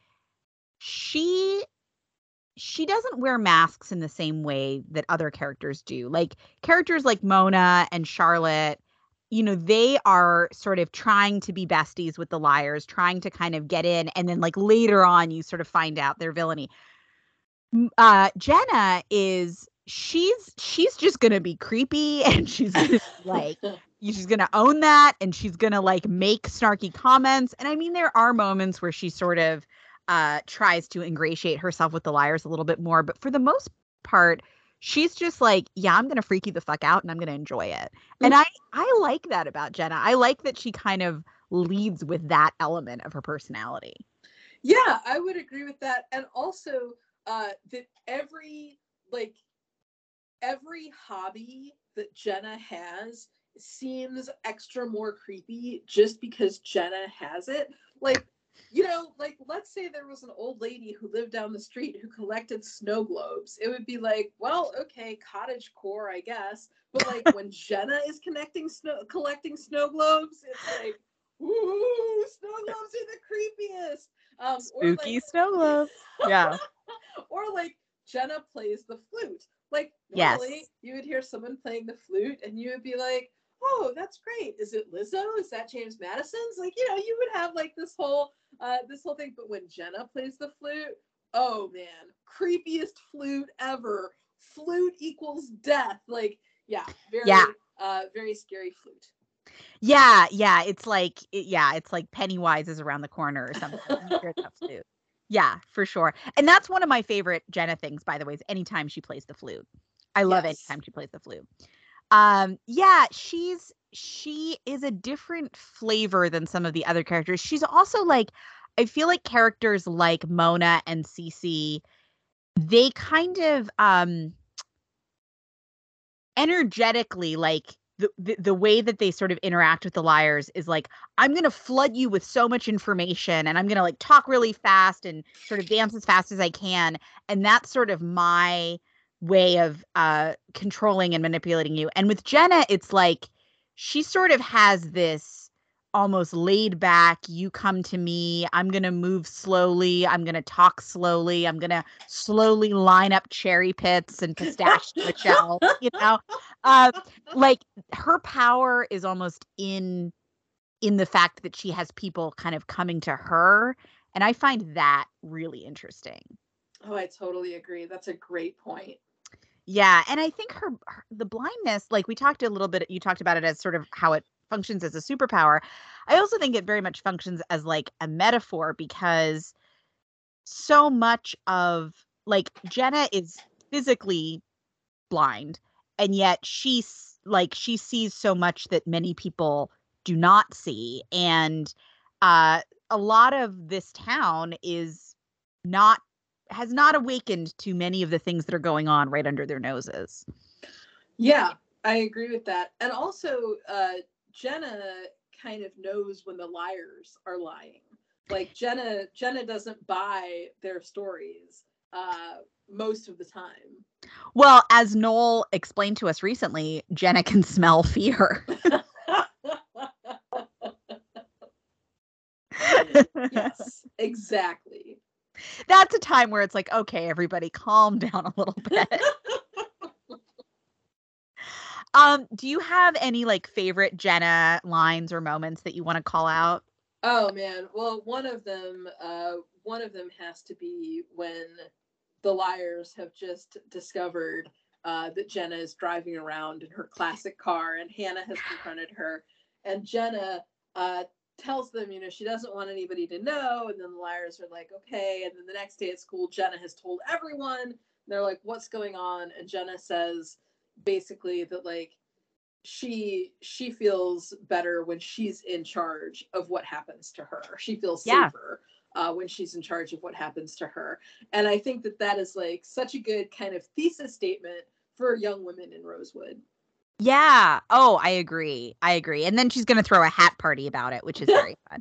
she she doesn't wear masks in the same way that other characters do. Like characters like Mona and Charlotte, you know, they are sort of trying to be besties with the liars, trying to kind of get in, and then like later on you sort of find out their villainy. M- Uh Jenna is she's she's just gonna be creepy and she's gonna be like she's gonna own that and she's gonna like make snarky comments. And I mean there are moments where she sort of uh tries to ingratiate herself with the liars a little bit more, but for the most part she's just like, yeah, I'm gonna freak you the fuck out and I'm gonna enjoy it. And I I like that about Jenna. I like that she kind of leads with that element of her personality. Yeah, I would agree with that. And also uh that every like every hobby that Jenna has seems extra more creepy just because Jenna has it. Like you know, like, let's say there was an old lady who lived down the street who collected snow globes. It would be like, well, okay, cottage core, I guess. But like when Jenna is connecting snow, collecting snow globes, it's like, ooh, snow globes are the creepiest. Um, Spooky or like, snow globes. Yeah. or like Jenna plays the flute. Like normally Yes. you would hear someone playing the flute and you would be like, oh, that's great. Is it Lizzo? Is that James Madison's? Like, you know, you would have like this whole uh this whole thing. But when Jenna plays the flute, oh man, creepiest flute ever. Flute equals death. Like, yeah, very Yeah. uh very scary flute. Yeah, yeah. It's like it, yeah, it's like Pennywise is around the corner or something. You hear that flute. Yeah, for sure. And that's one of my favorite Jenna things, by the way, is anytime she plays the flute. I love Yes. anytime she plays the flute. Um, yeah, she's she is a different flavor than some of the other characters. She's also like, I feel like characters like Mona and Cece, they kind of um energetically, like the, the the way that they sort of interact with the liars is like, I'm gonna flood you with so much information and I'm gonna like talk really fast and sort of dance as fast as I can. And that's sort of my way of uh controlling and manipulating you. And with Jenna, it's like she sort of has this almost laid back, you come to me, I'm gonna move slowly, I'm gonna talk slowly, I'm gonna slowly line up cherry pits and pistachio shells, you know. Uh, like her power is almost in in the fact that she has people kind of coming to her, and I find that really interesting. Oh, I totally agree. That's a great point. Yeah, and I think her, her the blindness, like we talked a little bit, you talked about it as sort of how it functions as a superpower. I also think it very much functions as like a metaphor because so much of like Jenna is physically blind, and yet she's like she sees so much that many people do not see. And uh a lot of this town is not has not awakened to many of the things that are going on right under their noses. Yeah, I agree with that. And also, uh, Jenna kind of knows when the liars are lying. Like Jenna, Jenna doesn't buy their stories uh, most of the time. Well, as Noel explained to us recently, Jenna can smell fear. Yes, exactly. That's a time where it's like, okay, everybody calm down a little bit. Um, do you have any like favorite Jenna lines or moments that you want to call out? Oh man. Well, one of them, uh, one of them has to be when the liars have just discovered uh, that Jenna is driving around in her classic car, and Hannah has confronted her, and Jenna uh, tells them, you know, she doesn't want anybody to know, and then the liars are like, okay, and then the next day at school, Jenna has told everyone. And they're like, what's going on? And Jenna says basically that like she she feels better when she's in charge of what happens to her. She feels Yeah. safer uh, when she's in charge of what happens to her. And I think that that is like such a good kind of thesis statement for young women in Rosewood. Yeah. Oh, I agree. I agree. And then she's going to throw a hat party about it, which is very fun.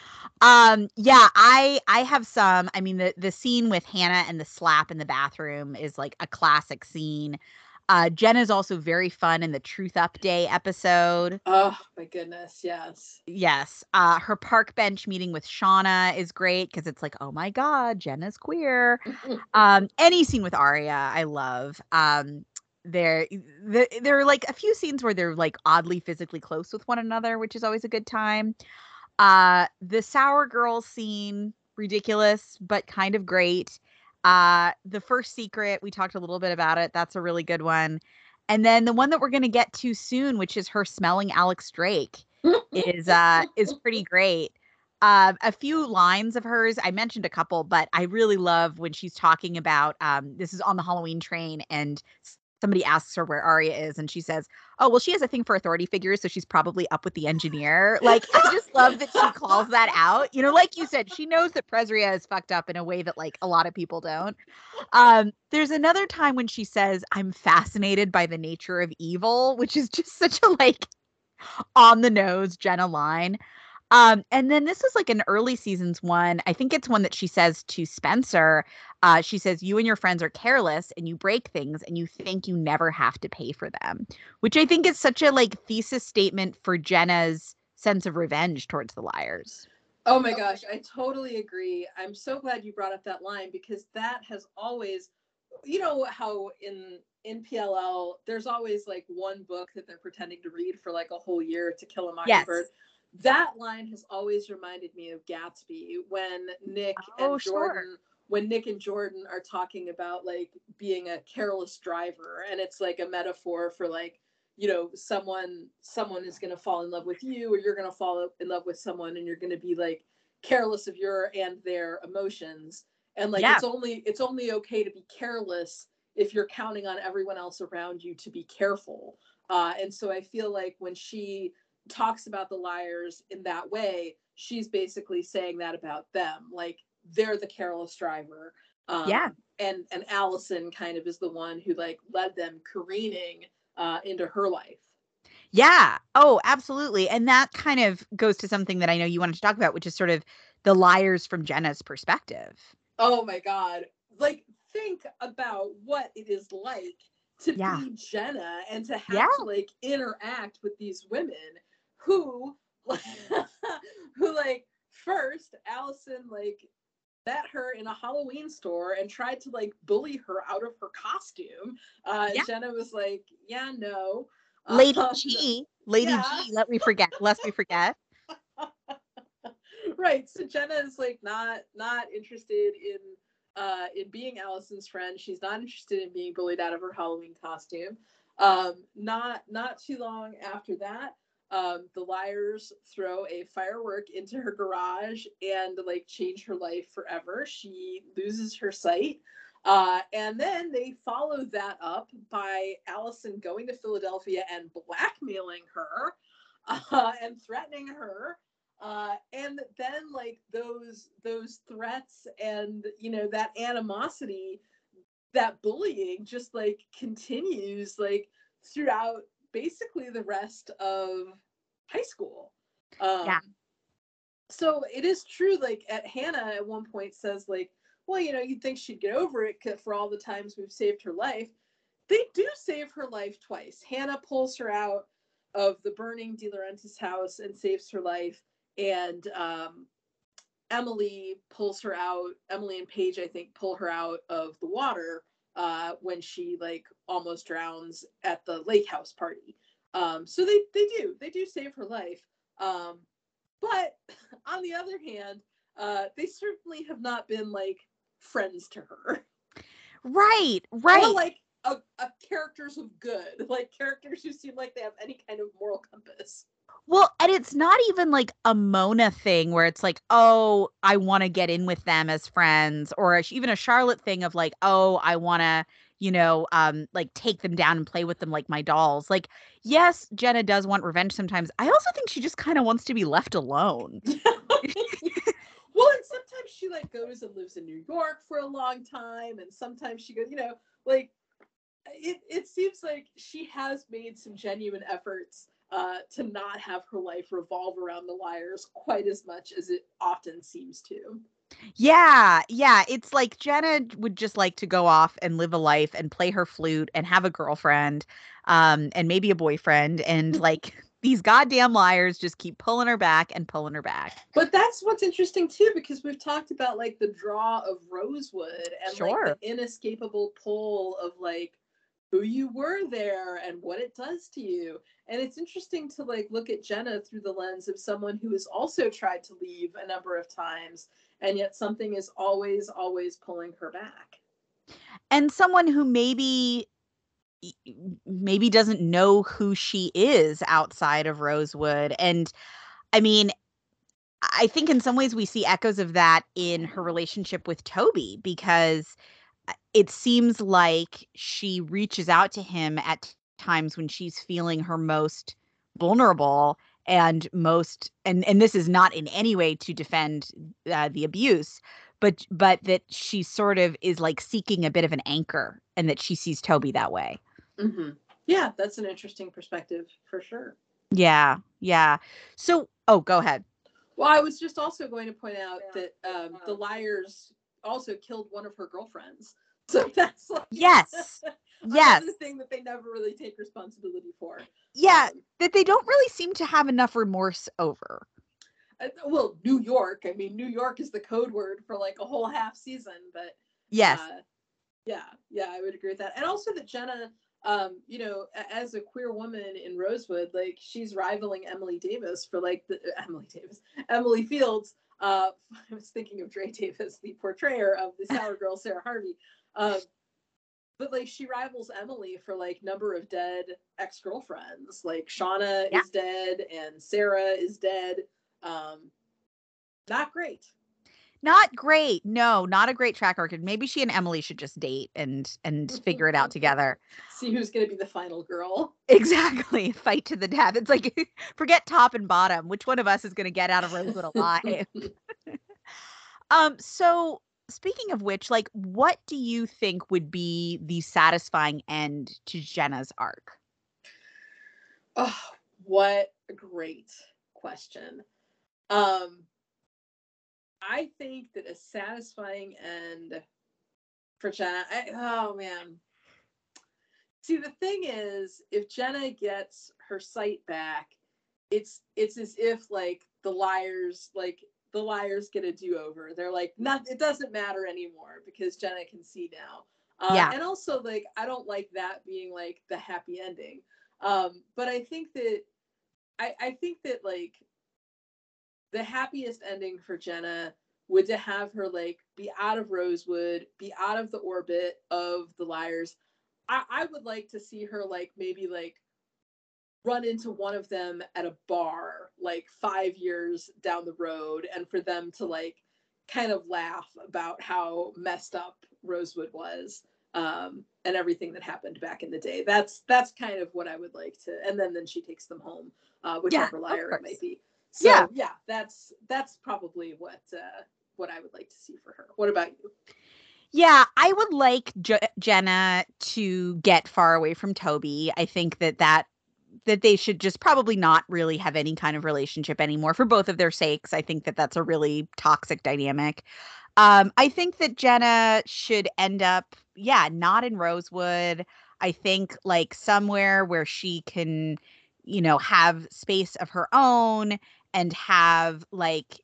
Um, yeah, I I have some. I mean, the the scene with Hannah and the slap in the bathroom is like a classic scene. Uh, Jen is also very fun in the Truth Up Day episode. Oh my goodness, yes. Yes. Uh, her park bench meeting with Shauna is great because it's like, oh my God, Jenna's queer. Um, any scene with Arya, I love. Um, there, the, there are like a few scenes where they're like oddly physically close with one another, which is always a good time. Uh, the Sour Girl scene, ridiculous, but kind of great. Uh, the First Secret, we talked a little bit about it. That's a really good one. And then the one that we're going to get to soon, which is her smelling Alex Drake, is uh is pretty great. Uh, a few lines of hers, I mentioned a couple, but I really love when she's talking about um, this is on the Halloween train, and somebody asks her where Arya is, and she says, "Oh, well, she has a thing for authority figures, so she's probably up with the engineer." Like, I just love that she calls that out. You know, like you said, she knows that Presria is fucked up in a way that like a lot of people don't. Um, there's another time when she says, "I'm fascinated by the nature of evil," which is just such a like on the nose Jenna line. Um, and then this was like an early seasons one. I think it's one that she says to Spencer. Uh, she says, "You and your friends are careless and you break things and you think you never have to pay for them," which I think is such a like thesis statement for Jenna's sense of revenge towards the liars. Oh my gosh, I totally agree. I'm so glad you brought up that line because that has always, you know, how in in P L L there's always like one book that they're pretending to read for like a whole year, To Kill a Mockingbird. Yes. That line has always reminded me of Gatsby when Nick Oh, and Jordan sure. when Nick and Jordan are talking about like being a careless driver, and it's like a metaphor for like, you know, someone someone is going to fall in love with you, or you're going to fall in love with someone and you're going to be like careless of your and their emotions. And like Yeah. it's only it's only okay to be careless if you're counting on everyone else around you to be careful. Uh, and so I feel like when she talks about the liars in that way, she's basically saying that about them. Like they're the careless driver. Um, Yeah. and and Allison kind of is the one who like led them careening uh, into her life. Yeah. Oh, absolutely. And that kind of goes to something that I know you wanted to talk about, which is sort of the liars from Jenna's perspective. Oh my God. Like, think about what it is like to Yeah. be Jenna and to have Yeah. to like interact with these women who, who like, first, Allison like met her in a Halloween store and tried to like bully her out of her costume. Uh, Yeah. Jenna was like, yeah, no. Lady Um, G. Lady yeah. G. Let me forget. Lest we forget. Right. So Jenna is like not not interested in uh in being Allison's friend. She's not interested in being bullied out of her Halloween costume. Um, not not too long after that, um, the liars throw a firework into her garage and like change her life forever. She loses her sight. Uh, and then they follow that up by Allison going to Philadelphia and blackmailing her uh, and threatening her, uh, and then like those those threats and you know that animosity, that bullying just like continues like throughout basically the rest of high school. um Yeah. so it is true, like at Hannah at one point says like, well, you know, you'd think she'd get over it for all the times we've saved her life. They do save her life twice. Hannah pulls her out of the burning De Laurentiis house and saves her life. And um, Emily pulls her out. Emily and Paige, I think, pull her out of the water uh, when she like almost drowns at the lake house party. Um, so they they do they do save her life. Um, but on the other hand, uh, they certainly have not been like friends to her. Right. Or Right. like a, a characters of good, like characters who seem like they have any kind of moral compass. Well, and it's not even like a Mona thing where it's like, oh, I want to get in with them as friends, or a, even a Charlotte thing of like, oh, I want to, you know, um, like take them down and play with them like my dolls. Like, yes, Jenna does want revenge sometimes. I also think she just kind of wants to be left alone. Well, and sometimes she like goes and lives in New York for a long time, and sometimes she goes, you know, like it. It seems like she has made some genuine efforts uh, to not have her life revolve around the liars quite as much as it often seems to. Yeah, yeah. It's like Jenna would just like to go off and live a life and play her flute and have a girlfriend, um, and maybe a boyfriend. And like these goddamn liars just keep pulling her back and pulling her back. But that's what's interesting too, because we've talked about like the draw of Rosewood and like the Sure. inescapable pull of like who you were there and what it does to you. And it's interesting to like look at Jenna through the lens of someone who has also tried to leave a number of times, and yet something is always, always pulling her back. And someone who maybe maybe doesn't know who she is outside of Rosewood. And I mean, I think in some ways we see echoes of that in her relationship with Toby, because it seems like she reaches out to him at times when she's feeling her most vulnerable and most, and and this is not in any way to defend uh, the abuse, but but that she sort of is like seeking a bit of an anchor, and that she sees Toby that way. Mm-hmm. Yeah, that's an interesting perspective for sure. Yeah, yeah. So, oh, go ahead. Well, I was just also going to point out that um, the liars also killed one of her girlfriends. So that's like yes, yes, another thing that they never really take responsibility for. Yeah, Um, that they don't really seem to have enough remorse over. Uh, well, New York. I mean, New York is the code word for like a whole half season. But yes, uh, yeah, yeah, I would agree with that. And also that Jenna, um, you know, as a queer woman in Rosewood, like she's rivaling Emily Davis for like the uh, Emily Davis, Emily Fields. Uh, I was thinking of Dre Davis, the portrayer of the sour girl Sarah Harvey. Um, but like she rivals Emily for like number of dead ex-girlfriends. Like Shauna yeah. is dead and Sarah is dead. Um, not great. Not great. No, not a great track record. Maybe she and Emily should just date and and figure it out together. See who's going to be the final girl. Exactly. Fight to the death. It's like forget top and bottom. Which one of us is going to get out of Rosewood alive? um so speaking of which, like what do you think would be the satisfying end to Jenna's arc? Oh, what a great question. Um I think that a satisfying end for Jenna, I, oh man. See, the thing is, if Jenna gets her sight back, it's it's as if like the liars, like the liars get a do-over. They're like, not, it doesn't matter anymore because Jenna can see now. Uh, Yeah. and also, like, I don't like that being like the happy ending. Um, but I think that I, I think that like the happiest ending for Jenna would to have her like be out of Rosewood, be out of the orbit of the liars. I, I would like to see her like maybe like run into one of them at a bar like five years down the road, and for them to like kind of laugh about how messed up Rosewood was, um, and everything that happened back in the day. That's that's kind of what I would like to. And then then she takes them home, uh, whichever Yeah, liar it might be. So yeah. yeah, that's that's probably what uh, what I would like to see for her. What about you? Yeah, I would like J- Jenna to get far away from Toby. I think that that that they should just probably not really have any kind of relationship anymore for both of their sakes. I think that that's a really toxic dynamic. Um, I think that Jenna should end up, yeah, not in Rosewood. I think like somewhere where she can, you know, have space of her own and have like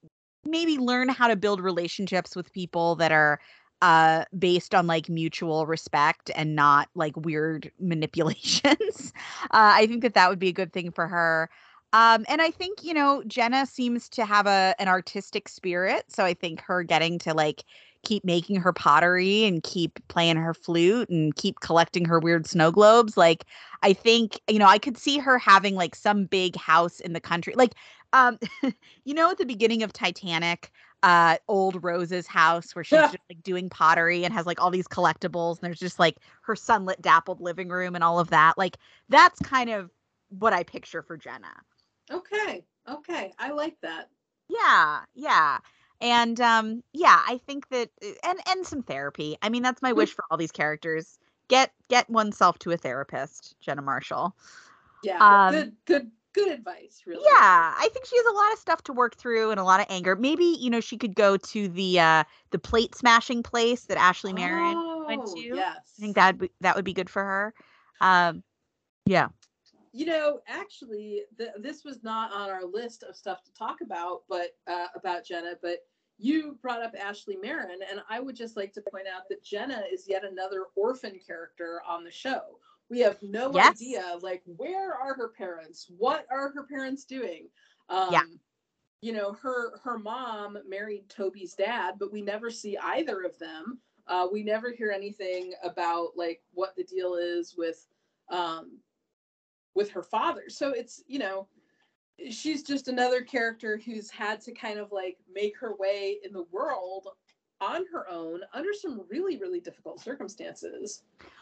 maybe learn how to build relationships with people that are uh based on like mutual respect and not like weird manipulations. uh I think that that would be a good thing for her. Um and I think, you know, Jenna seems to have a an artistic spirit, so I think her getting to like keep making her pottery and keep playing her flute and keep collecting her weird snow globes, like I think, you know, I could see her having like some big house in the country, like um you know, at the beginning of Titanic, uh, old Rose's house where she's just like doing pottery and has like all these collectibles, and there's just like her sunlit, dappled living room and all of that. Like that's kind of what I picture for Jenna. Okay, okay, I like that. Yeah, yeah. And um yeah, I think that uh, and and some therapy. I mean, that's my wish for all these characters. Get get oneself to a therapist, Jenna Marshall. Yeah, Um good, good, good advice. Really. Yeah, I think she has a lot of stuff to work through and a lot of anger. Maybe, you know, she could go to the uh the plate smashing place that Ashley Marin went Oh, to. I think yes. that would that would be good for her. Um yeah. You know, actually, th- this was not on our list of stuff to talk about, but uh, about Jenna. But you brought up Ashley Marin, and I would just like to point out that Jenna is yet another orphan character on the show. We have no Yes. idea, like, where are her parents? What are her parents doing? Yeah. Um, you know, her her mom married Toby's dad, but we never see either of them. Uh, we never hear anything about like what the deal is with um, with her father. So it's, you know, she's just another character who's had to kind of like make her way in the world on her own under some really, really difficult circumstances.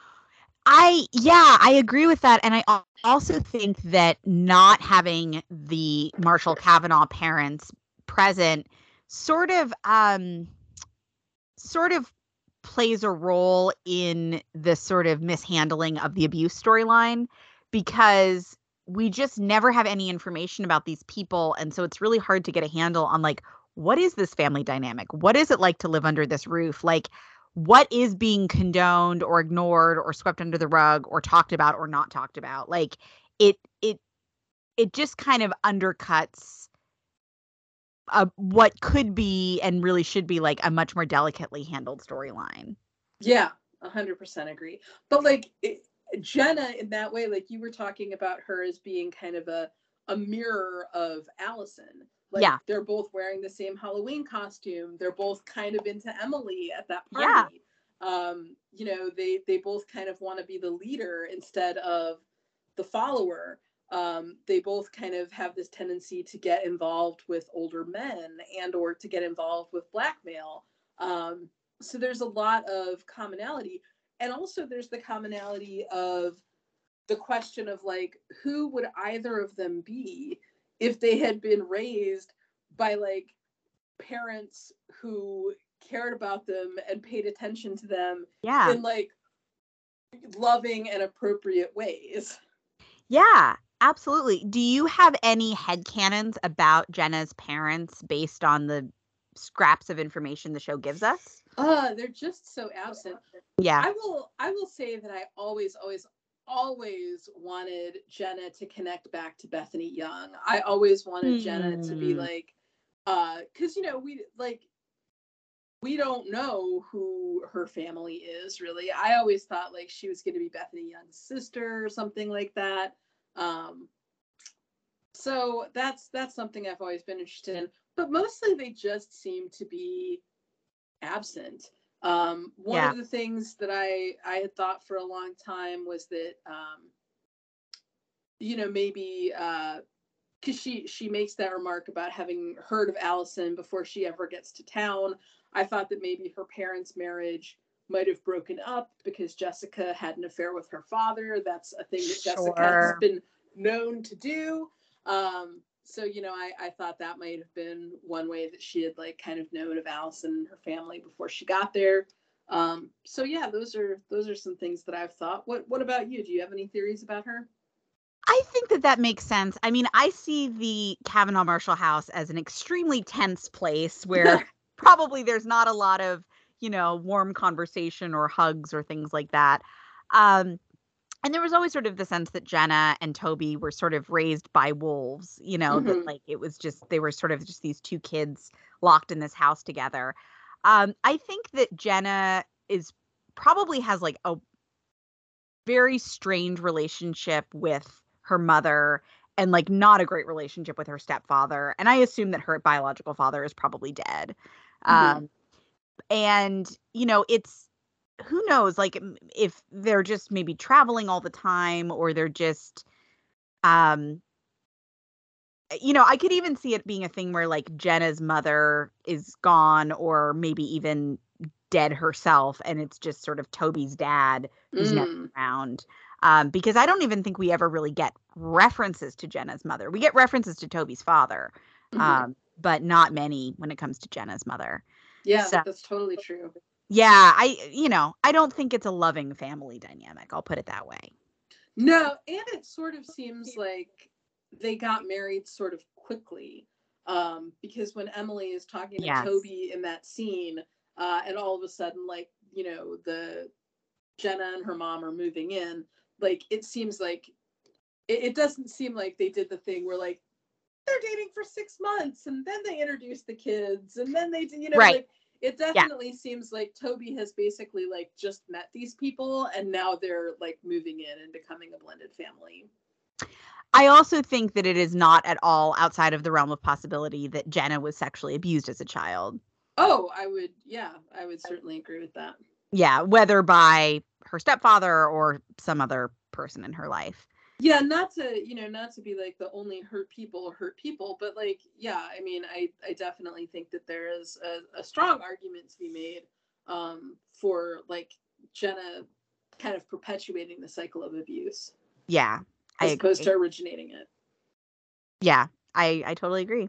I yeah, I agree with that, and I al- also think that not having the Marshall Kavanaugh parents present sort of um sort of plays a role in the sort of mishandling of the abuse storyline, because we just never have any information about these people. And so it's really hard to get a handle on like, what is this family dynamic? What is it like to live under this roof? Like, what is being condoned or ignored or swept under the rug or talked about or not talked about? Like it, it, it just kind of undercuts uh, what could be and really should be like a much more delicately handled storyline. Yeah, a hundred percent agree. But like it, Jenna, in that way, like you were talking about her as being kind of a a mirror of Allison. Like Yeah. they're both wearing the same Halloween costume. They're both kind of into Emily at that Yeah. party. Um, you know, they they both kind of want to be the leader instead of the follower. Um, they both kind of have this tendency to get involved with older men and or to get involved with blackmail. Um, so there's a lot of commonality. And also there's the commonality of the question of like, who would either of them be if they had been raised by like parents who cared about them and paid attention to them Yeah. in like loving and appropriate ways. Yeah, absolutely. Do you have any headcanons about Jenna's parents based on the scraps of information the show gives us? Uh, they're just so absent. Yeah. I will I will say that I always, always, always wanted Jenna to connect back to Bethany Young. I always wanted Hmm. Jenna to be like, uh, because you know, we like we don't know who her family is really. I always thought like she was gonna be Bethany Young's sister or something like that. Um so that's that's something I've always been interested in. But mostly they just seem to be absent. Um, one Yeah. of the things that I I had thought for a long time was that um, you know maybe because uh, she she makes that remark about having heard of Allison before she ever gets to town. I thought that maybe her parents' marriage might have broken up because Jessica had an affair with her father. That's a thing that Sure. Jessica has been known to do. Um, so, you know, I, I thought that might have been one way that she had like kind of known of Allison and her family before she got there. Um, so yeah, those are those are some things that I've thought. What what about you? Do you have any theories about her? I think that that makes sense. I mean, I see the Kavanaugh Marshall house as an extremely tense place where probably there's not a lot of, you know, warm conversation or hugs or things like that. Um, and there was always sort of the sense that Jenna and Toby were sort of raised by wolves, you know, Mm-hmm. that like it was just, they were sort of just these two kids locked in this house together. Um, I think that Jenna is probably has like a very strange relationship with her mother and like not a great relationship with her stepfather. And I assume that her biological father is probably dead. Mm-hmm. Um, and, you know, it's, who knows, like if they're just maybe traveling all the time or they're just, um, you know, I could even see it being a thing where like Jenna's mother is gone or maybe even dead herself. And it's just sort of Toby's dad who's Mm. never around. Um, because I don't even think we ever really get references to Jenna's mother. We get references to Toby's father, Mm-hmm. um, but not many when it comes to Jenna's mother. Yeah, So, that's totally true. yeah, I, you know, I don't think it's a loving family dynamic. I'll put it that way. No, and it sort of seems like they got married sort of quickly. Um, because when Emily is talking to Yes. Toby in that scene, uh, and all of a sudden, like, you know, the Jenna and her mom are moving in, like, it seems like it, it doesn't seem like they did the thing where like they're dating for six months and then they introduce the kids and then they, you know, Right. like it definitely yeah. seems like Toby has basically like just met these people and now they're like moving in and becoming a blended family. I also think that it is not at all outside of the realm of possibility that Jenna was sexually abused as a child. Oh, I would, yeah, I would certainly agree with that. Yeah, whether by her stepfather or some other person in her life. Yeah, not to, you know, not to be like the only hurt people hurt people, but like, yeah, I mean, I, I definitely think that there is a, a strong argument to be made um, for like Jenna kind of perpetuating the cycle of abuse. Yeah, as I opposed agree. to originating it. Yeah, I, I totally agree.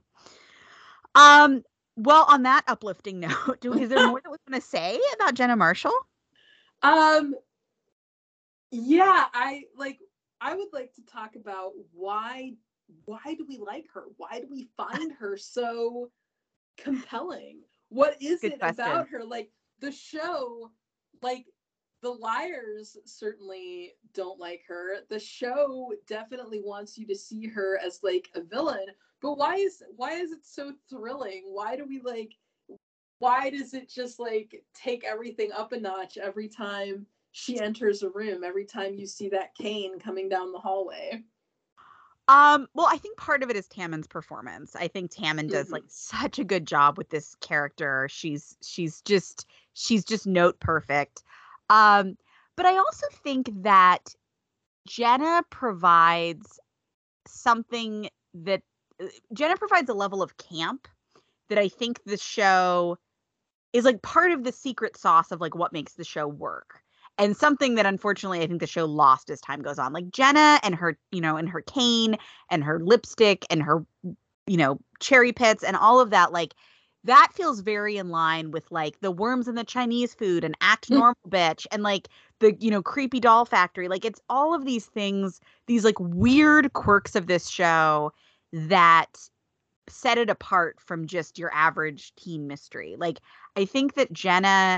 Um, well, on that uplifting note, do, is there more that we're going to say about Jenna Marshall? Um, yeah, I like I would like to talk about why why do we like her? Why do we find her so compelling? What is Good it question. about her? Like the show, like the liars certainly don't like her. The show definitely wants you to see her as like a villain. But why is why is it so thrilling? Why do we like why does it just like take everything up a notch every time she enters a room, every time you see that cane coming down the hallway? Um, well, I think part of it is Tammyn's performance. I think Tammin does Mm-hmm. like such a good job with this character. She's she's just she's just note perfect. Um, but I also think that Jenna provides something that uh, Jenna provides a level of camp that I think the show is like part of the secret sauce of like what makes the show work. And something that unfortunately I think the show lost as time goes on. Like Jenna and her, you know, and her cane and her lipstick and her, you know, cherry pits and all of that, like that feels very in line with like the worms in the Chinese food and act normal bitch and like the, you know, creepy doll factory. Like it's all of these things, these like weird quirks of this show that set it apart from just your average teen mystery. Like I think that Jenna,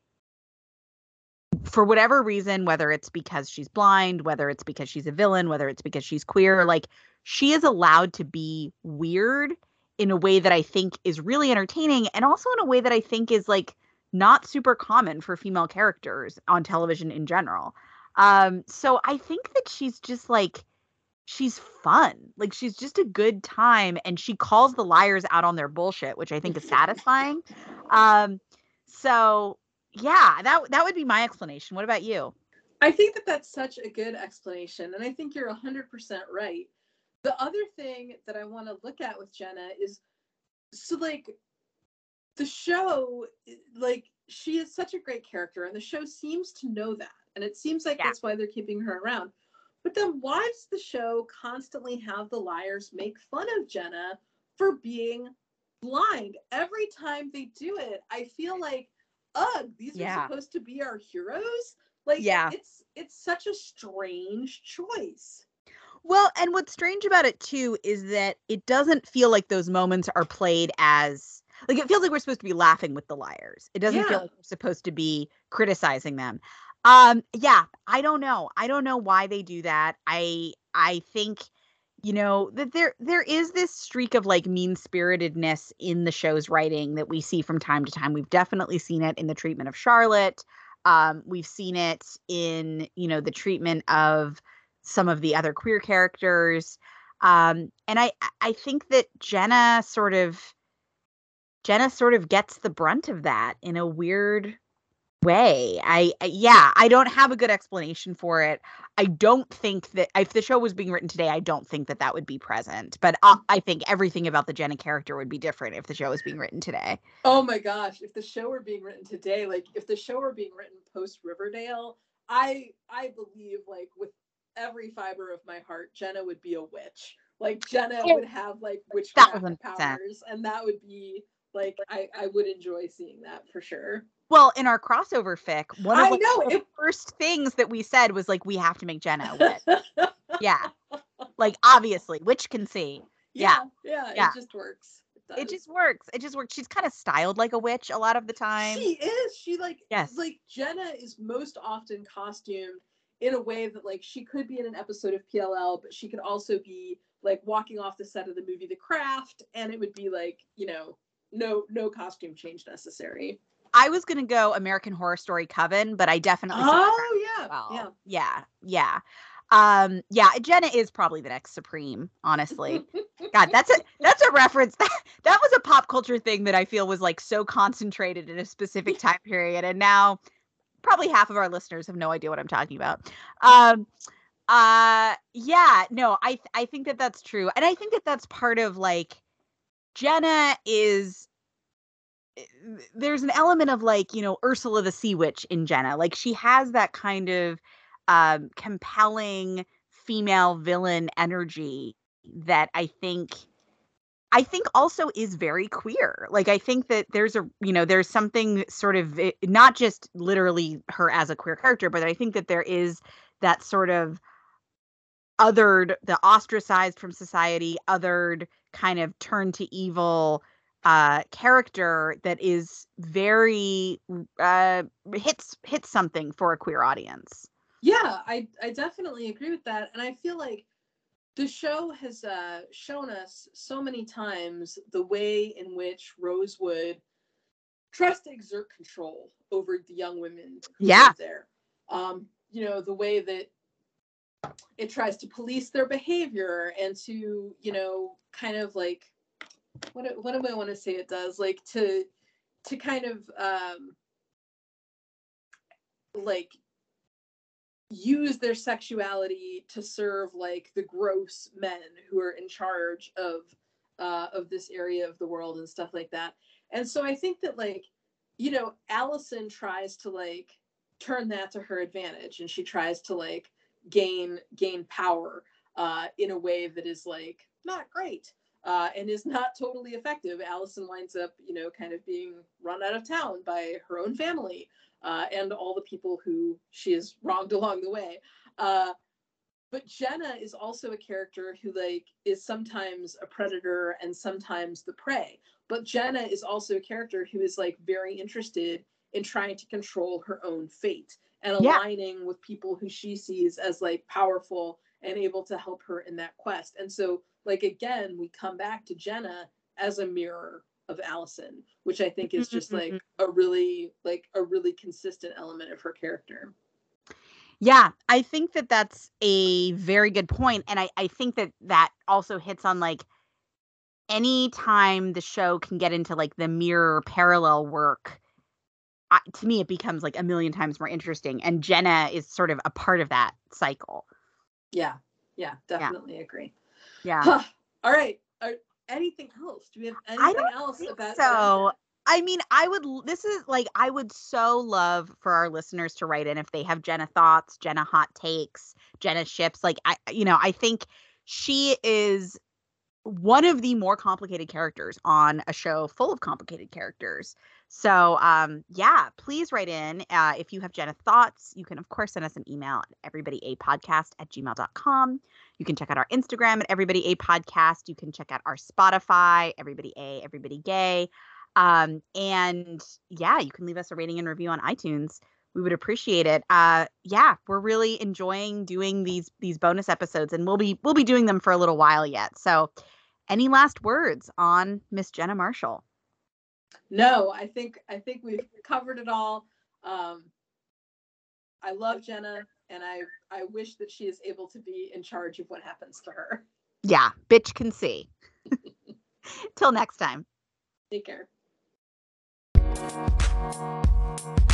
for whatever reason, whether it's because she's blind, whether it's because she's a villain, whether it's because she's queer, like she is allowed to be weird in a way that I think is really entertaining and also in a way that I think is like not super common for female characters on television in general. Um, so I think that she's just like she's fun. Like she's just a good time and she calls the liars out on their bullshit, which I think is satisfying. Um so yeah, that that would be my explanation. What about you? I think that that's such a good explanation, and I think you're one hundred percent right. The other thing that I want to look at with Jenna is so, like, the show, like, she is such a great character, and the show seems to know that, and it seems like Yeah. that's why they're keeping her around. But then why does the show constantly have the liars make fun of Jenna for being blind? Every time they do it, I feel like, ugh, these are Yeah. supposed to be our heroes. Like Yeah. it's it's such a strange choice. Well, and what's strange about it too is that it doesn't feel like those moments are played as like it feels like we're supposed to be laughing with the liars. It doesn't feel Yeah. like we're supposed to be criticizing them. Um yeah, I don't know. I don't know why they do that. I I think you know that there there is this streak of like mean-spiritedness in the show's writing that we see from time to time. We've definitely seen it in the treatment of Charlotte. Um we've seen it in, you know, the treatment of some of the other queer characters. Um, and I I think that Jenna sort of Jenna sort of gets the brunt of that in a weird way. I, I yeah, I don't have a good explanation for it. I don't think that if the show was being written today, I don't think that that would be present. But I, I think everything about the Jenna character would be different if the show was being written today. Oh my gosh, if the show were being written today, like if the show were being written post Riverdale, I I believe like with every fiber of my heart, Jenna would be a witch. Like Jenna would have like witchcraft Thousand percent. powers, and that would be like I I would enjoy seeing that for sure. Well, in our crossover fic, one of I like, know the it. first things that we said was like, we have to make Jenna a witch. Yeah. Like obviously, witch can see. Yeah. yeah, yeah, Yeah. it just works. It It does. just works. It just works. She's kind of styled like a witch a lot of the time. She is. She like Yes. like Jenna is most often costumed in a way that like she could be in an episode of P L L, but she could also be like walking off the set of the movie The Craft, and it would be like, you know, no no costume change necessary. I was gonna go American Horror Story Coven, but I definitely see Oh yeah, well. yeah. Yeah, yeah. Um, yeah, Jenna is probably the next Supreme, honestly. God, that's a that's a reference. That, that was a pop culture thing that I feel was like so concentrated in a specific time period. And now probably half of our listeners have no idea what I'm talking about. Um, uh, yeah, no, I I think that that's true. And I think that that's part of like Jenna is there's an element of like, you know, Ursula the Sea Witch in Jenna. Like she has that kind of um compelling female villain energy that I think I think also is very queer. Like I think that there's a, you know, there's something sort of not just literally her as a queer character, but I think that there is that sort of othered, the ostracized from society, othered, kind of turned to evil uh, character that is very uh, hits hits something for a queer audience. Yeah, I I definitely agree with that, and I feel like the show has uh, shown us so many times the way in which Rosewood tries to exert control over the young women who Yeah. live there. Um, you know, the way that it tries to police their behavior and to, you know, kind of like, what what do I want to say it does? Like to to kind of um, like use their sexuality to serve like the gross men who are in charge of uh, of this area of the world and stuff like that. And so I think that like, you know, Allison tries to like turn that to her advantage, and she tries to like gain gain power uh, in a way that is like not great uh, and is not totally effective. Allison winds up, you know, kind of being run out of town by her own family. Uh, and all the people who she has wronged along the way. Uh, but Jenna is also a character who like is sometimes a predator and sometimes the prey. But Jenna is also a character who is like very interested in trying to control her own fate and Yeah. aligning with people who she sees as like powerful and able to help her in that quest. And so like, again, we come back to Jenna as a mirror of Allison, which I think is just like a really like a really consistent element of her character. Yeah, I think that that's a very good point, and I I think that that also hits on like any time the show can get into like the mirror parallel work, I, to me it becomes like a million times more interesting, and Jenna is sort of a part of that cycle. Yeah, yeah, definitely yeah. agree. Yeah. Huh. All right. Are, anything else? Do we have anything I don't else think about so. Jenna? I mean, I would, this is like, I would so love for our listeners to write in if they have Jenna thoughts, Jenna hot takes, Jenna ships. Like, I, you know, I think she is one of the more complicated characters on a show full of complicated characters. So, um, yeah, please write in. Uh, if you have Jenna thoughts, you can, of course, send us an email at everybodyapodcast at gmail dot com. You can check out our Instagram at everybodyapodcast. You can check out our Spotify, Everybody A, Everybody Gay. Um, and yeah, you can leave us a rating and review on iTunes. We would appreciate it. Uh, yeah, we're really enjoying doing these these bonus episodes, and we'll be we'll be doing them for a little while yet. So, any last words on Miss Jenna Marshall? No, I think I think we've covered it all. Um, I love Jenna, and I I wish that she is able to be in charge of what happens to her. Yeah, bitch can see. Till next time. Take care.